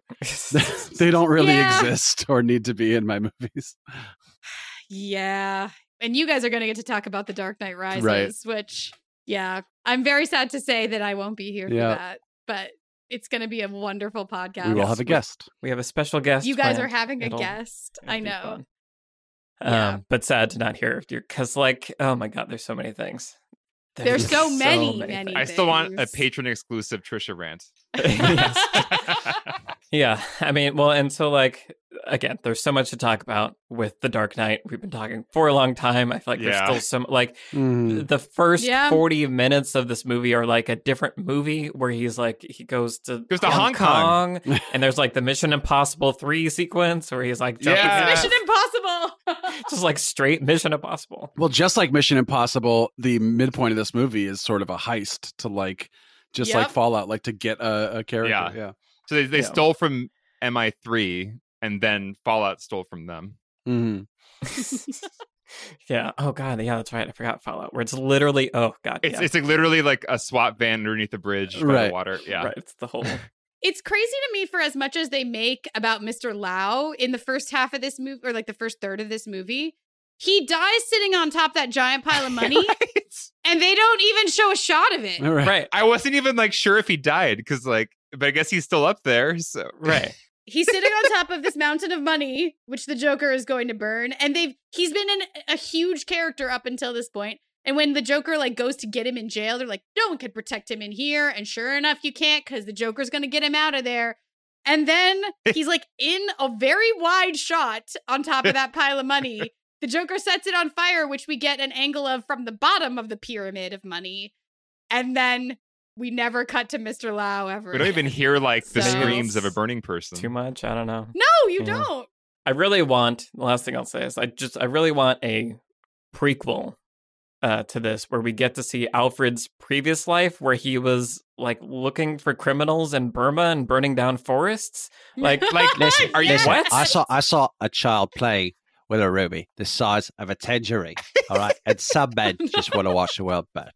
They don't really Yeah. exist or need to be in my movies. Yeah. And you guys are going to get to talk about The Dark Knight Rises, Right. which, yeah, I'm very sad to say that I won't be here for Yeah. that, but it's going to be a wonderful podcast. We will Yes, have a we- guest. We have a special guest. You guys are planned. having a It'll- guest. it'll I be know. fun. Yeah. Um, but sad to not hear you because, like, oh my God, there's so many things. There's so many, many things. I still want a things. patron exclusive Trisha rant. Yes. Yeah, I mean, well, and so like again, there's so much to talk about with The Dark Knight. We've been talking for a long time. I feel like Yeah. there's still some, like, Mm. the first Yeah. forty minutes of this movie are like a different movie where he's like, he goes to, Goes to Hong Kong. and there's like the Mission Impossible three sequence where he's like jumping. Yeah. Mission Impossible. Just like straight Mission Impossible. Well, just like Mission Impossible, the midpoint of this movie is sort of a heist to like, just Yep. like Fallout, like to get a, a character. Yeah. Yeah. So they, they Yeah. stole from M I three, and then Fallout stole from them. Mhm. Yeah. Oh god. Yeah, that's right. I forgot Fallout, where it's literally. Oh god. It's yeah. it's like literally like a SWAT van underneath the bridge by Right. the water. Yeah. Right. It's the whole. It's crazy to me for as much as they make about Mister Lau in the first half of this movie, or like the first third of this movie. He dies sitting on top of that giant pile of money, Right? and they don't even show a shot of it. All right. Right. I wasn't even like sure if he died because like, but I guess he's still up there. So Right. He's sitting on top of this mountain of money, which the Joker is going to burn, and they've he's been in a huge character up until this point. And when the Joker like goes to get him in jail, they're like, no one can protect him in here. And sure enough, you can't because the Joker's going to get him out of there. And then he's like in a very wide shot on top of that pile of money. The Joker sets it on fire, which we get an angle of from the bottom of the pyramid of money. And then we never cut to Mister Lau ever. we don't even hear like the So- screams of a burning person. Too much. I don't know. No, you Yeah. don't. I really want. The last thing I'll say is I just I really want a prequel uh, to this where we get to see Alfred's previous life, where he was like looking for criminals in Burma and burning down forests. Like, like, Listen, are you Yes. what? I saw I saw a child play with a ruby the size of a tangerine. All right, and some men just want to watch the world burn.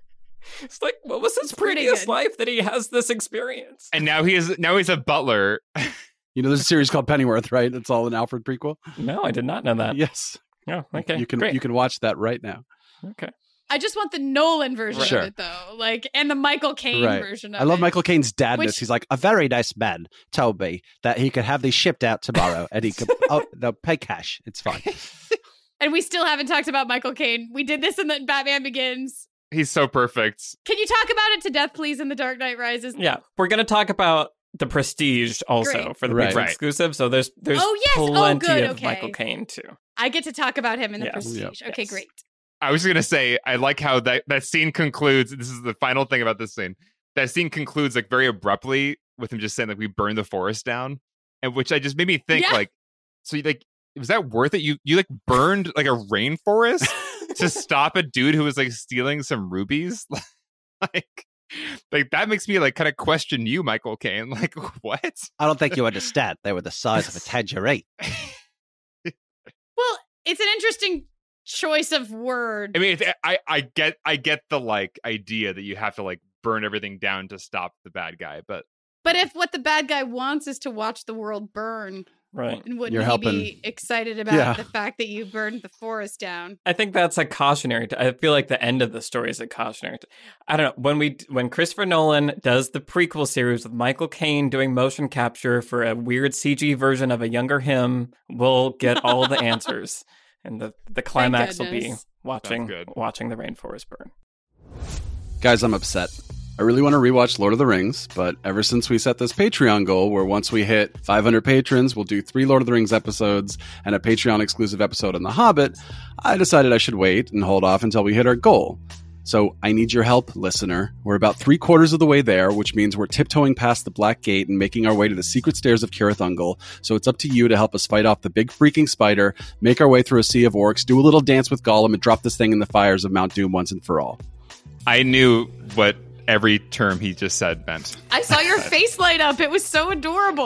It's like, what was his It's pretty previous good. life that he has this experience? And now he is now he's a butler. You know, there's a series called Pennyworth, right? It's all an Alfred prequel. No, I did not know that. Yes. Oh, okay, You can great. you can watch that right now. Okay. I just want the Nolan version Sure. of it, though. Like, and the Michael Caine Right. version of I love it. Michael Caine's dadness. Which- He's like, A very nice man told me that he could have these shipped out tomorrow, and he could oh they'll pay cash. It's fine. And we still haven't talked about Michael Caine. We did this in the Batman Begins. He's so perfect. Can you talk about it to death, please, in The Dark Knight Rises? Yeah, we're gonna talk about the Prestige also Great. for the Right. Patreon Right. exclusive. So there's there's Oh, yes. Oh, plenty good. of Okay. Michael Caine too. I get to talk about him in The Yes. Prestige. Yep. Okay, Yes. great. I was gonna say I like how that that scene concludes. This is the final thing about this scene. That scene concludes like very abruptly with him just saying like we burned the forest down, and which I just made me think Yeah. like, so you, like was that worth it? You you like burned like a rainforest to stop a dude who was like stealing some rubies, like. Like that makes me like kind of question you, Michael Caine. Like what? I don't think you understand. They were the size of a tangerine. Well, it's an interesting choice of word. I mean, it's, I I get I get the like idea that you have to like burn everything down to stop the bad guy, but But if what the bad guy wants is to watch the world burn, Right. and wouldn't You're he helping. be excited about Yeah. the fact that you burned the forest down? I think that's a cautionary. T- I feel like the end of the story is a cautionary. T- I don't know when we when Christopher Nolan does the prequel series with Michael Caine doing motion capture for a weird C G version of a younger him, we'll get all the answers, and the the climax will be goodness. watching Sounds good. watching the rainforest burn. Guys, I'm upset. I really want to rewatch Lord of the Rings, but ever since we set this Patreon goal where once we hit five hundred patrons, we'll do three Lord of the Rings episodes and a Patreon exclusive episode on The Hobbit, I decided I should wait and hold off until we hit our goal. So I need your help, listener. We're about three quarters of the way there, which means we're tiptoeing past the Black Gate and making our way to the secret stairs of Cirith Ungol. So it's up to you to help us fight off the big freaking spider, make our way through a sea of orcs, do a little dance with Gollum, and drop this thing in the fires of Mount Doom once and for all. I knew what every term he just said meant. I saw your face light up. It was so adorable.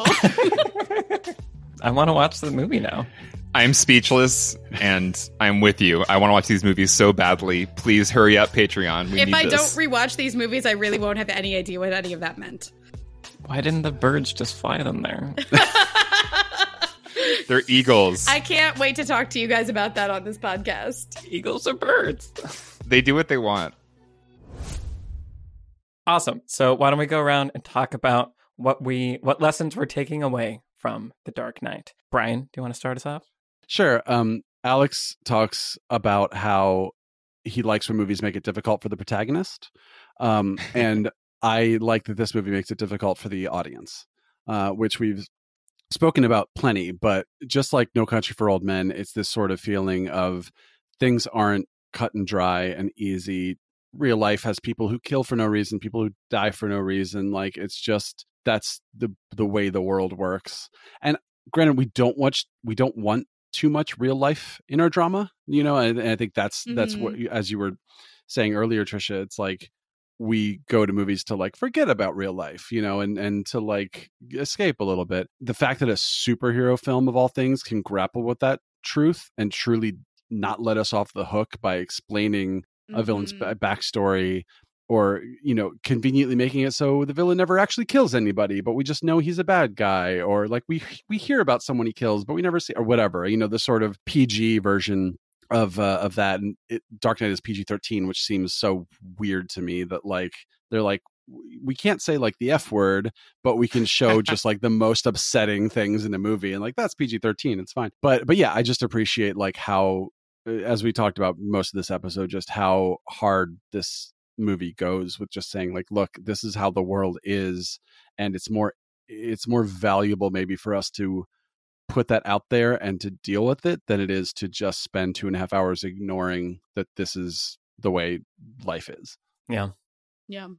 I want to watch the movie now. I'm speechless and I'm with you. I want to watch these movies so badly. Please hurry up, Patreon. We If need I this. don't rewatch these movies, I really won't have any idea what any of that meant. Why didn't the birds just fly them there? They're eagles. I can't wait to talk to you guys about that on this podcast. Eagles are birds. They do what they want. Awesome. So why don't we go around and talk about what we what lessons we're taking away from The Dark Knight? Brian, do you want to start us off? Sure. Um, Alex talks about how he likes when movies make it difficult for the protagonist. Um, and I like that this movie makes it difficult for the audience, uh, which we've spoken about plenty, but just like No Country for Old Men, it's this sort of feeling of things aren't cut and dry and easy. Real life has people who kill for no reason, people who die for no reason. Like, it's just, that's the the way the world works. And granted, we don't watch, we don't want too much real life in our drama, you know, and, and I think that's, mm-hmm. that's what, as you were saying earlier, Trisha, it's like, we go to movies to like forget about real life, you know, and, and to like escape a little bit. The fact that a superhero film of all things can grapple with that truth and truly not let us off the hook by explaining a villain's mm-hmm. backstory, or, you know, conveniently making it so the villain never actually kills anybody, but we just know he's a bad guy, or like we we hear about someone he kills, but we never see, or whatever, you know, the sort of P G version of uh, of that. And it, Dark Knight is P G thirteen, which seems so weird to me that like they're like, we can't say like the F word, but we can show just like the most upsetting things in a movie, and like that's P G thirteen, it's fine. But but yeah, I just appreciate like how, as we talked about most of this episode, just how hard this movie goes with just saying like, look, this is how the world is, and it's more it's more valuable maybe for us to put that out there and to deal with it than it is to just spend two and a half hours ignoring that this is the way life is. Yeah. Yeah.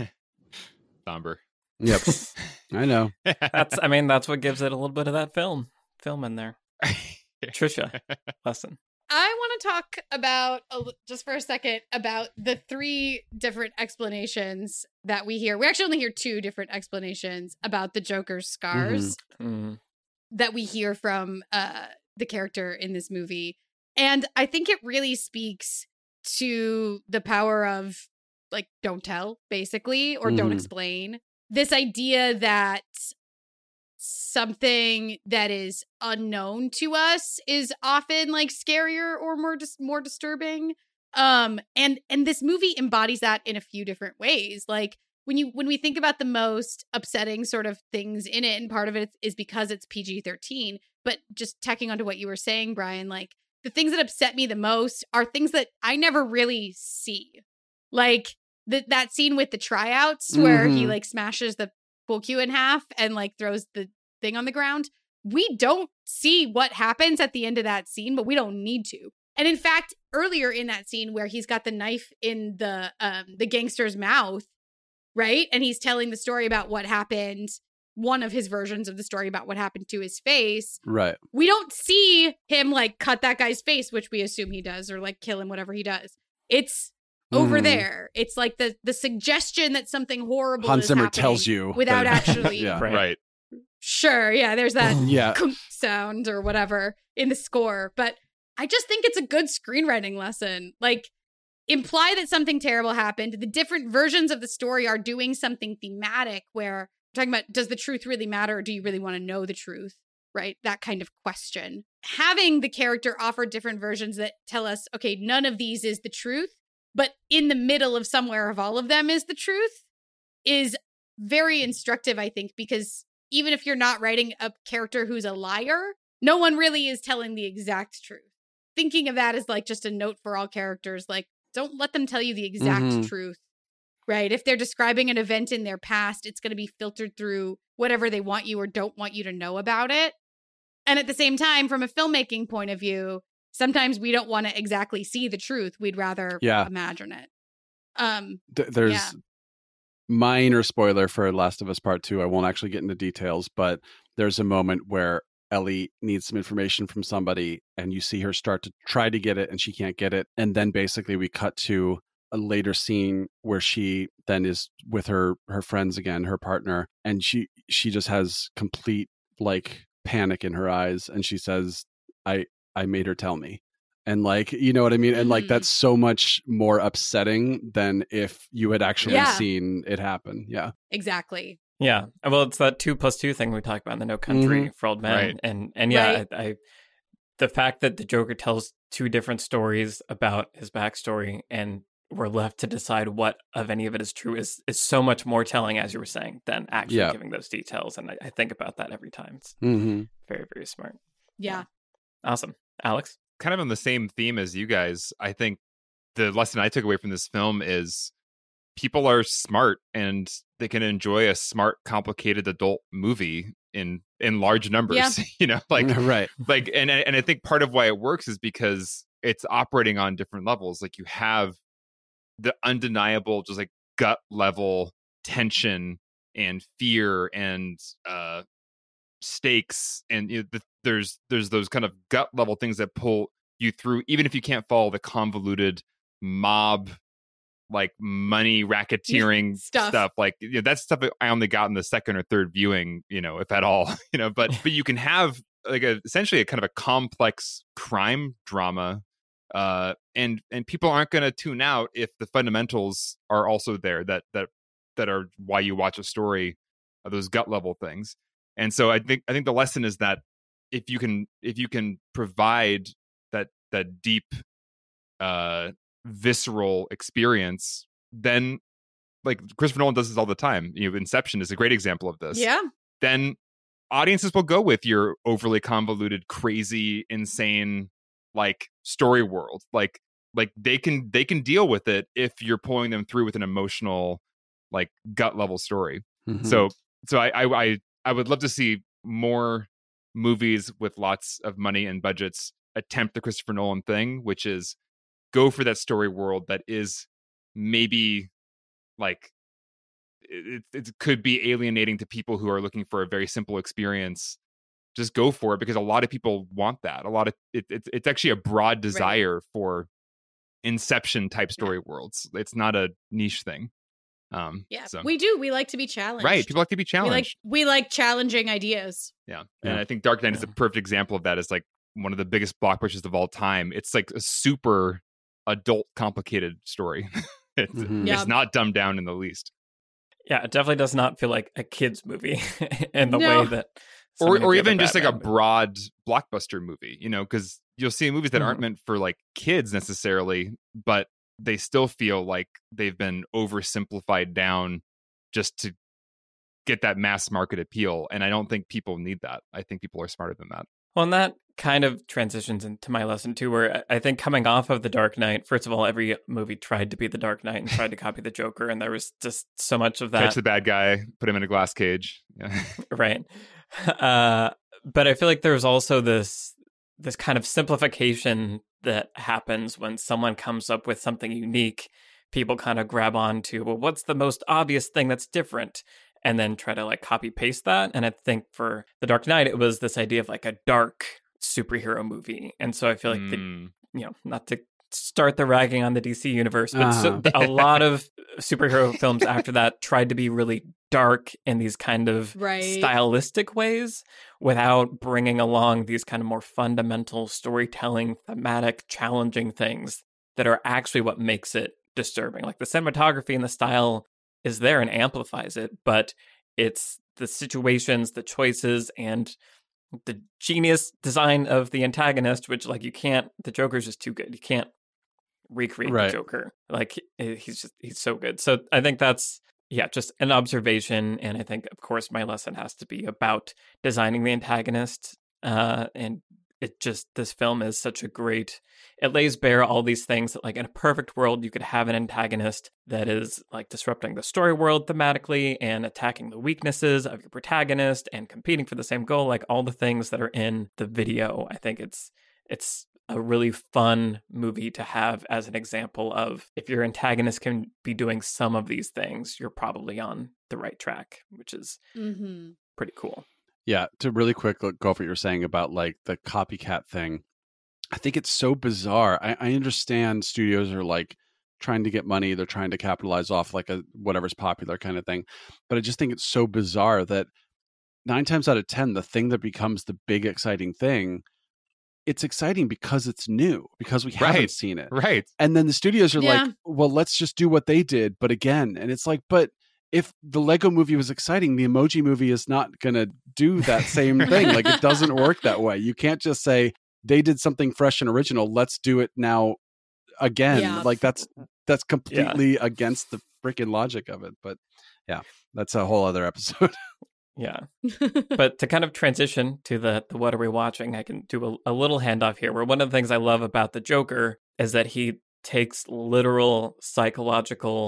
Somber. Yep. I know. That's, I mean, that's what gives it a little bit of that film, film in there. Trisha, lesson. I want to talk about, a, just for a second, about the three different explanations that we hear. We actually only hear two different explanations about the Joker's scars mm-hmm. Mm-hmm. that we hear from uh, the character in this movie. And I think it really speaks to the power of, like, don't tell, basically, or mm-hmm. don't explain. This idea that something that is unknown to us is often like scarier or more dis- more disturbing, um and and this movie embodies that in a few different ways. Like when you when we think about the most upsetting sort of things in it, and part of it is because it's P G thirteen, but just tacking onto what you were saying, Brian, like the things that upset me the most are things that I never really see, like the, that scene with the tryouts mm-hmm. where he like smashes the pool cue in half and like throws the thing on the ground. We don't see what happens at the end of that scene, but we don't need to. And in fact, earlier in that scene where he's got the knife in the um the gangster's mouth, right? And he's telling the story about what happened, one of his versions of the story about what happened to his face. Right. We don't see him like cut that guy's face, which we assume he does, or like kill him, whatever he does. It's over mm. there. It's like the the suggestion that something horrible Hans is Zimmer happening tells you without that, actually yeah. right. right. Sure, yeah, there's that yeah. sound or whatever in the score. But I just think it's a good screenwriting lesson. Like, imply that something terrible happened. The different versions of the story are doing something thematic where we're talking about, does the truth really matter, or do you really want to know the truth? Right? That kind of question. Having the character offer different versions that tell us, okay, none of these is the truth, but in the middle of somewhere of all of them is the truth, is very instructive, I think, because even if you're not writing a character who's a liar, no one really is telling the exact truth. Thinking of that as like just a note for all characters, like, don't let them tell you the exact mm-hmm. truth, right? If they're describing an event in their past, it's going to be filtered through whatever they want you or don't want you to know about it. And at the same time, from a filmmaking point of view, sometimes we don't want to exactly see the truth. We'd rather yeah. imagine it. Um, Th- there's yeah. minor spoiler for Last of Us Part Two. I won't actually get into details, but there's a moment where Ellie needs some information from somebody, and you see her start to try to get it, and she can't get it. And then basically we cut to a later scene where she then is with her her friends again, her partner, and she she just has complete like panic in her eyes, and she says, I I made her tell me. And like, you know what I mean? And like, that's so much more upsetting than if you had actually yeah. seen it happen. Yeah, exactly. Yeah. Well, it's that two plus two thing we talked about in the No Country mm-hmm. for Old Men. Right. And, and yeah, right. I, I, the fact that the Joker tells two different stories about his backstory and we're left to decide what of any of it is true is, is so much more telling, as you were saying, than actually yeah. giving those details. And I, I think about that every time. It's mm-hmm. very, very smart. Yeah. yeah. Awesome. Alex? Kind of on the same theme as you guys, I think the lesson I took away from this film is people are smart and they can enjoy a smart, complicated adult movie in in large numbers. Yeah. You know, like right. like and and I think part of why it works is because it's operating on different levels. Like you have the undeniable, just like gut level tension and fear and uh, stakes, and you know, the, there's there's those kind of gut level things that pull you through, even if you can't follow the convoluted mob like money racketeering Stuff. stuff. Like you know, that's stuff that I only got in the second or third viewing, you know, if at all. You know, but but you can have like a essentially a kind of a complex crime drama. Uh, and and people aren't going to tune out if the fundamentals are also there. That that that are why you watch a story, of those gut level things. And so I think I think the lesson is that if you can if you can provide that that deep, uh, visceral experience, then like Christopher Nolan does this all the time. You know, Inception is a great example of this. Yeah. Then audiences will go with your overly convoluted, crazy, insane like story world. Like like they can they can deal with it if you're pulling them through with an emotional, like gut level story. Mhm. So so I, I I I would love to see more movies with lots of money and budgets attempt the Christopher Nolan thing, which is go for that story world that is maybe like it, it could be alienating to people who are looking for a very simple experience. Just go for it, because a lot of people want that. A lot of it, it's it's actually a broad desire right. for Inception type story yeah. worlds. It's not a niche thing. Um, yeah, so. we do. We like to be challenged. Right, people like to be challenged. We like we like challenging ideas. Yeah, yeah. and I think Dark Knight yeah. is a perfect example of that. It's like one of the biggest blockbusters of all time. It's like a super adult, complicated story. it's, mm-hmm. it's yeah. not dumbed down in the least. Yeah, it definitely does not feel like a kid's movie in the no. way that, or or even just like a movie. broad blockbuster movie. You know, because you'll see movies that mm-hmm. aren't meant for like kids necessarily, but they still feel like they've been oversimplified down just to get that mass market appeal. And I don't think people need that. I think people are smarter than that. Well, and that kind of transitions into my lesson too, where I think coming off of The Dark Knight, first of all, every movie tried to be The Dark Knight and tried to copy the Joker, and there was just so much of that. Catch the bad guy, put him in a glass cage. Yeah. Right. Uh, but I feel like there's also this this kind of simplification that happens when someone comes up with something unique. People kind of grab on to, well, what's the most obvious thing that's different? And then try to like copy paste that. And I think for The Dark Knight, it was this idea of like a dark superhero movie. And so I feel like, mm. the, you know, not to start the ragging on the D C universe, but uh-huh. so, a lot of superhero films after that tried to be really dark in these kind of right. stylistic ways without bringing along these kind of more fundamental storytelling, thematic, challenging things that are actually what makes it disturbing. Like the cinematography and the style is there and amplifies it, but it's the situations, the choices, and the genius design of the antagonist, which like you can't, the Joker's just too good. You can't recreate right. the Joker. Like he's just, he's so good. So I think that's, yeah, just an observation. And I think, of course, my lesson has to be about designing the antagonist. Uh, and it just, this film is such a great, it lays bare all these things that, like, in a perfect world, you could have an antagonist that is, like, disrupting the story world thematically and attacking the weaknesses of your protagonist and competing for the same goal, like all the things that are in the video. I think it's, it's a really fun movie to have as an example of if your antagonist can be doing some of these things, you're probably on the right track, which is mm-hmm. pretty cool. Yeah, to really quick go over what you're saying about like the copycat thing. I think it's so bizarre. I, I understand studios are like trying to get money. They're trying to capitalize off like a whatever's popular kind of thing. But I just think it's so bizarre that nine times out of ten, the thing that becomes the big exciting thing, it's exciting because it's new, because we haven't right. seen it. Right. And then the studios are yeah. like, well, let's just do what they did. But again, and it's like, but if the Lego movie was exciting, the Emoji movie is not going to do that same thing. Like it doesn't work that way. You can't just say they did something fresh and original. Let's do it now again. Yeah. Like that's, that's completely yeah. against the freaking logic of it. But yeah, that's a whole other episode. Yeah. But to kind of transition to the, the what are we watching, I can do a, a little handoff here where one of the things I love about the Joker is that he takes literal psychological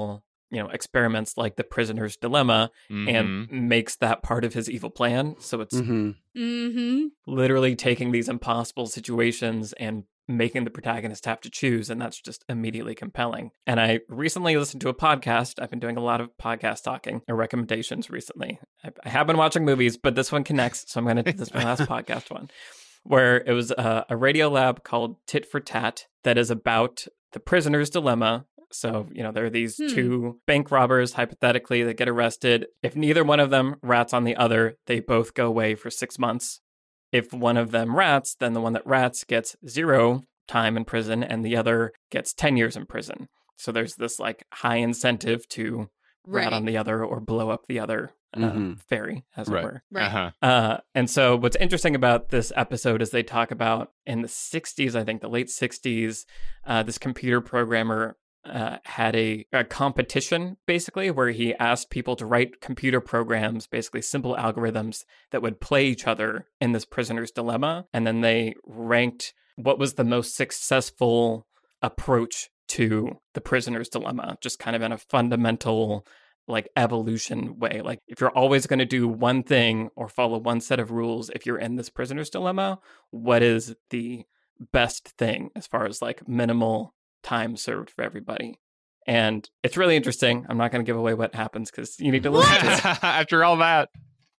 you know, experiments like the prisoner's dilemma Mhm. and makes that part of his evil plan. So it's Mm-hmm. Mm-hmm. literally taking these impossible situations and making the protagonist have to choose, and that's just immediately compelling. And I recently listened to a podcast. I've been doing a lot of podcast talking or recommendations recently. I, I have been watching movies, but this one connects, so I'm going to do this my last podcast one, where it was a, a radio lab called Tit for Tat that is about the prisoner's dilemma. So, you know, there are these Hmm. two bank robbers, hypothetically, that get arrested. If neither one of them rats on the other, they both go away for six months. If one of them rats, then the one that rats gets zero time in prison and the other gets ten years in prison. So there's this like high incentive to rat Right. on the other or blow up the other uh, Mhm. fairy, as Right. it were. Right. Uh-huh. Uh, and so what's interesting about this episode is they talk about in the sixties, I think the late sixties, uh, this computer programmer uh, had a, a competition, basically, where he asked people to write computer programs, basically simple algorithms that would play each other in this prisoner's dilemma. And then they ranked what was the most successful approach to the prisoner's dilemma, just kind of in a fundamental like evolution way. Like if you're always going to do one thing or follow one set of rules, if you're in this prisoner's dilemma, what is the best thing as far as like minimal time served for everybody? And it's really interesting. I'm not going to give away what happens because you need to listen to it. After all that.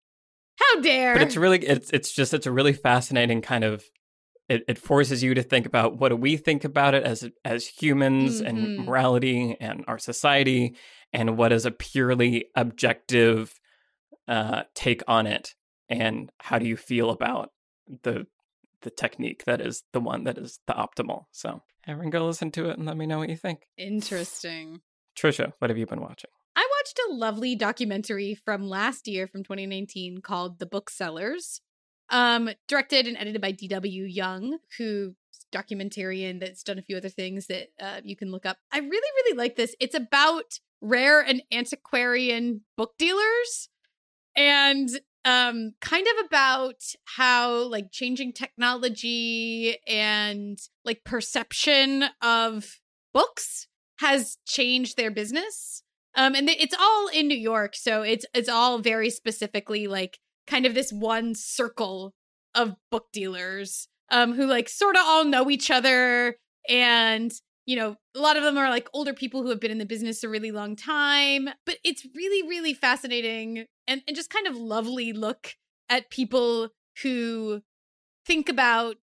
How dare? But it's really, it's it's just, it's a really fascinating kind of, it, it forces you to think about what do we think about it as as humans Mhm. and morality and our society, and what is a purely objective uh, take on it, and how do you feel about the the technique that is the one that is the optimal. So everyone go listen to it and let me know what you think. Interesting. Trisha, what have you been watching? I watched a lovely documentary from last year, from twenty nineteen, called The Booksellers, um, directed and edited by D W Young, who's a documentarian that's done a few other things that uh, you can look up. I really, really like this. It's about rare and antiquarian book dealers, and um, kind of about how like changing technology and like perception of books has changed their business. Um, and it's all in New York, so it's it's all very specifically like kind of this one circle of book dealers um, who like sort of all know each other, and you know a lot of them are like older people who have been in the business a really long time. But it's really really fascinating and, and just kind of lovely look at people who think about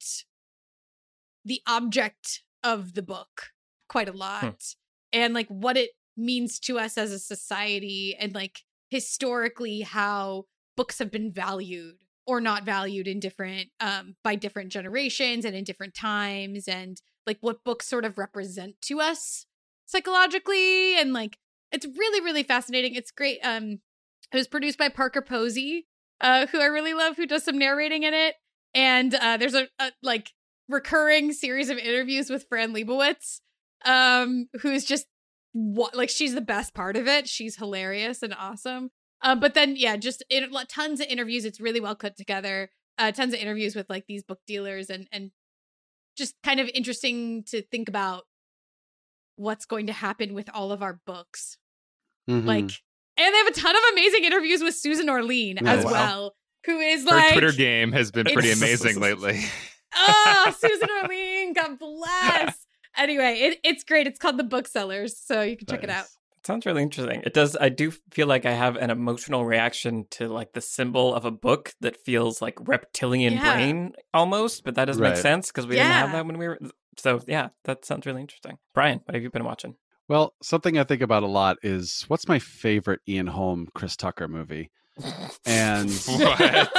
the object of the book quite a lot Hmm. and like what it means to us as a society, and like historically how books have been valued or not valued in different um by different generations and in different times, and like what books sort of represent to us psychologically. And like it's really really fascinating. It's great. Um it was produced by Parker Posey, uh who I really love, who does some narrating in it. And uh there's a, a like recurring series of interviews with Fran Lebowitz, um who's just what like she's the best part of it. She's hilarious and awesome. Uh, but then yeah, just it, tons of interviews. It's really well put together. Uh, tons of interviews with like these book dealers, and and just kind of interesting to think about what's going to happen with all of our books. Mhm. Like, and they have a ton of amazing interviews with Susan Orlean Yeah, as wow. well, who is Her like Twitter game has been pretty It's- amazing lately. oh, Susan Orlean, God bless. Anyway, it, it's great. It's called The Booksellers, so you can check it out. Nice. It sounds really interesting. It does. I do feel like I have an emotional reaction to like the symbol of a book that feels like reptilian Yeah. brain almost, but that doesn't make Right. sense because we didn't have Yeah. that when we were. So yeah, that sounds really interesting. Brian, what have you been watching? Well, something I think about a lot is what's my favorite Ian Holm, Chris Tucker movie? And What?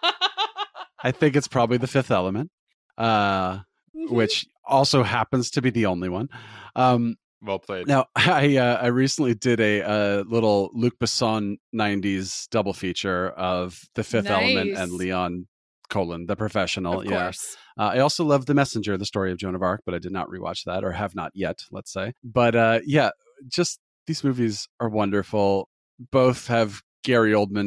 I think it's probably The Fifth Element, uh, which also happens to be the only one. Um, Well played. now, I uh, I recently did a, a little Luc Besson nineties double feature of The Fifth Element Nice. and Leon Colin, The Professional. Of yeah. course. Uh, I also love The Messenger, the story of Joan of Arc, but I did not rewatch that, or have not yet, let's say. But uh, yeah, just these movies are wonderful. Both have Gary Oldman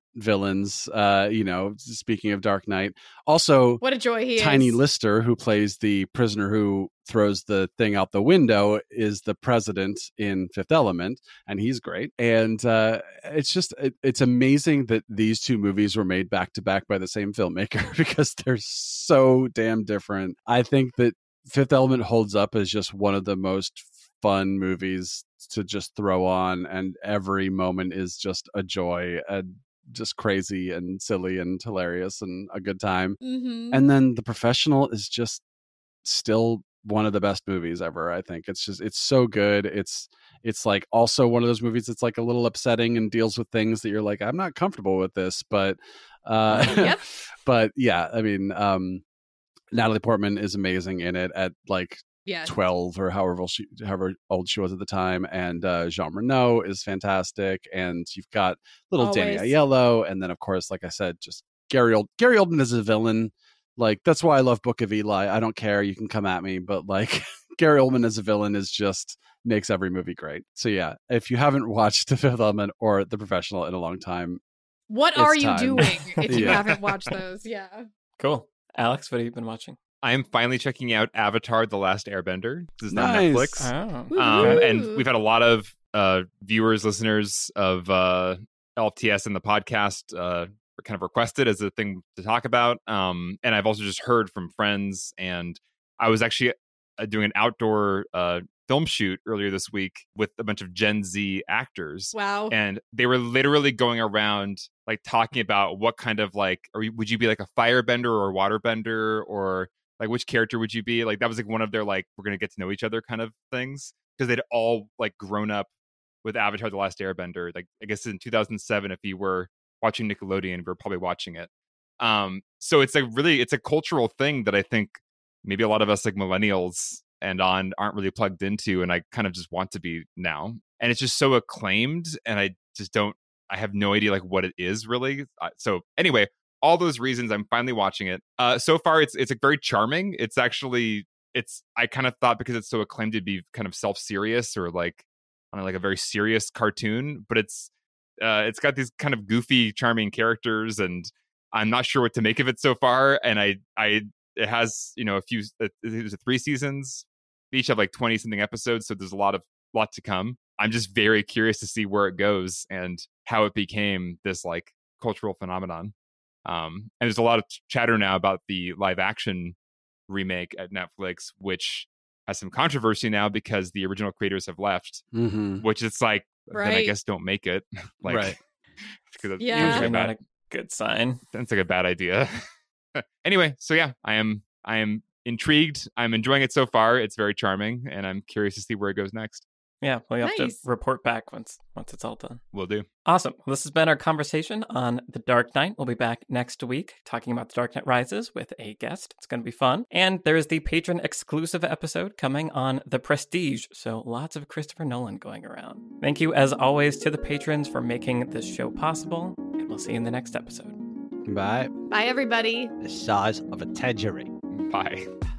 villains. Uh, you know, speaking of Dark Knight, also What a joy he Tiny is. Lister, who plays the prisoner who throws the thing out the window, is the president in Fifth Element, and he's great. And uh, it's just it, it's amazing that these two movies were made back to back by the same filmmaker because they're so damn different. I think that Fifth Element holds up as just one of the most fun movies to just throw on, and every moment is just a joy and just crazy and silly and hilarious and a good time. Mm-hmm. And then The Professional is just still one of the best movies ever. I think it's just it's so good. It's it's like also one of those movies that's like a little upsetting and deals with things that you're like, I'm not comfortable with this, but uh Yep. but yeah, I mean, um Natalie Portman is amazing in it at like Yes. twelve or however old she, however old she was at the time, and uh, Jean Reno is fantastic, and you've got little Danny Always. Aiello, and then of course, like I said, just Gary Old Gary Oldman as a villain. Like that's why I love Book of Eli. I don't care, you can come at me, but like Gary Oldman as a villain is just makes every movie great. So yeah, if you haven't watched The Fifth Element or The Professional in a long time, What It's are you time. doing if you Yeah. haven't watched those? Yeah. Cool. Alex, what have you been watching? I am finally checking out Avatar: The Last Airbender. This is now Nice. Netflix. Oh. Um, Woo-hoo. and we've had a lot of uh, viewers, listeners of uh, L F T S and the podcast uh, kind of requested as a thing to talk about. Um, and I've also just heard from friends. And I was actually uh, doing an outdoor uh, film shoot earlier this week with a bunch of Gen Z actors. Wow. And they were literally going around like talking about what kind of like, or would you be like a firebender or a waterbender, or like which character would you be? Like that was like one of their like we're gonna get to know each other kind of things, because they'd all like grown up with Avatar: The Last Airbender. Like I guess in two thousand seven, if you were watching Nickelodeon, we were probably watching it. Um, so it's a really it's a cultural thing that I think maybe a lot of us like millennials and on aren't really plugged into, and I kind of just want to be now. And it's just so acclaimed, and I just don't. I have no idea like what it is really. Uh, so anyway. All those reasons, I'm finally watching it. Uh, so far, it's it's like very charming. It's actually it's. I kind of thought because it's so acclaimed, it'd be kind of self serious or like I don't know, like a very serious cartoon. But it's uh, it's got these kind of goofy, charming characters, and I'm not sure what to make of it so far. And I I it has you know a few. It was three seasons. They each have like twenty something episodes, so there's a lot of lot to come. I'm just very curious to see where it goes and how it became this like cultural phenomenon. Um, and there's a lot of chatter now about the live action remake at Netflix, which has some controversy now because the original creators have left, mm-hmm. which it's like, then I Right. guess don't make it. like, Right. because it's Yeah. Usually like a not bad, a good sign. that's like a bad idea. Anyway, so yeah, I am, I am intrigued. I'm enjoying it so far. It's very charming, and I'm curious to see where it goes next. Yeah, we'll have Nice. to report back once once it's all done. Will do. Awesome. Well, this has been our conversation on The Dark Knight. We'll be back next week talking about The Dark Knight Rises with a guest. It's going to be fun. And there is the patron exclusive episode coming on The Prestige. So lots of Christopher Nolan going around. Thank you, as always, to the patrons for making this show possible. And we'll see you in the next episode. Bye. Bye, everybody. The size of a tangerine. Bye.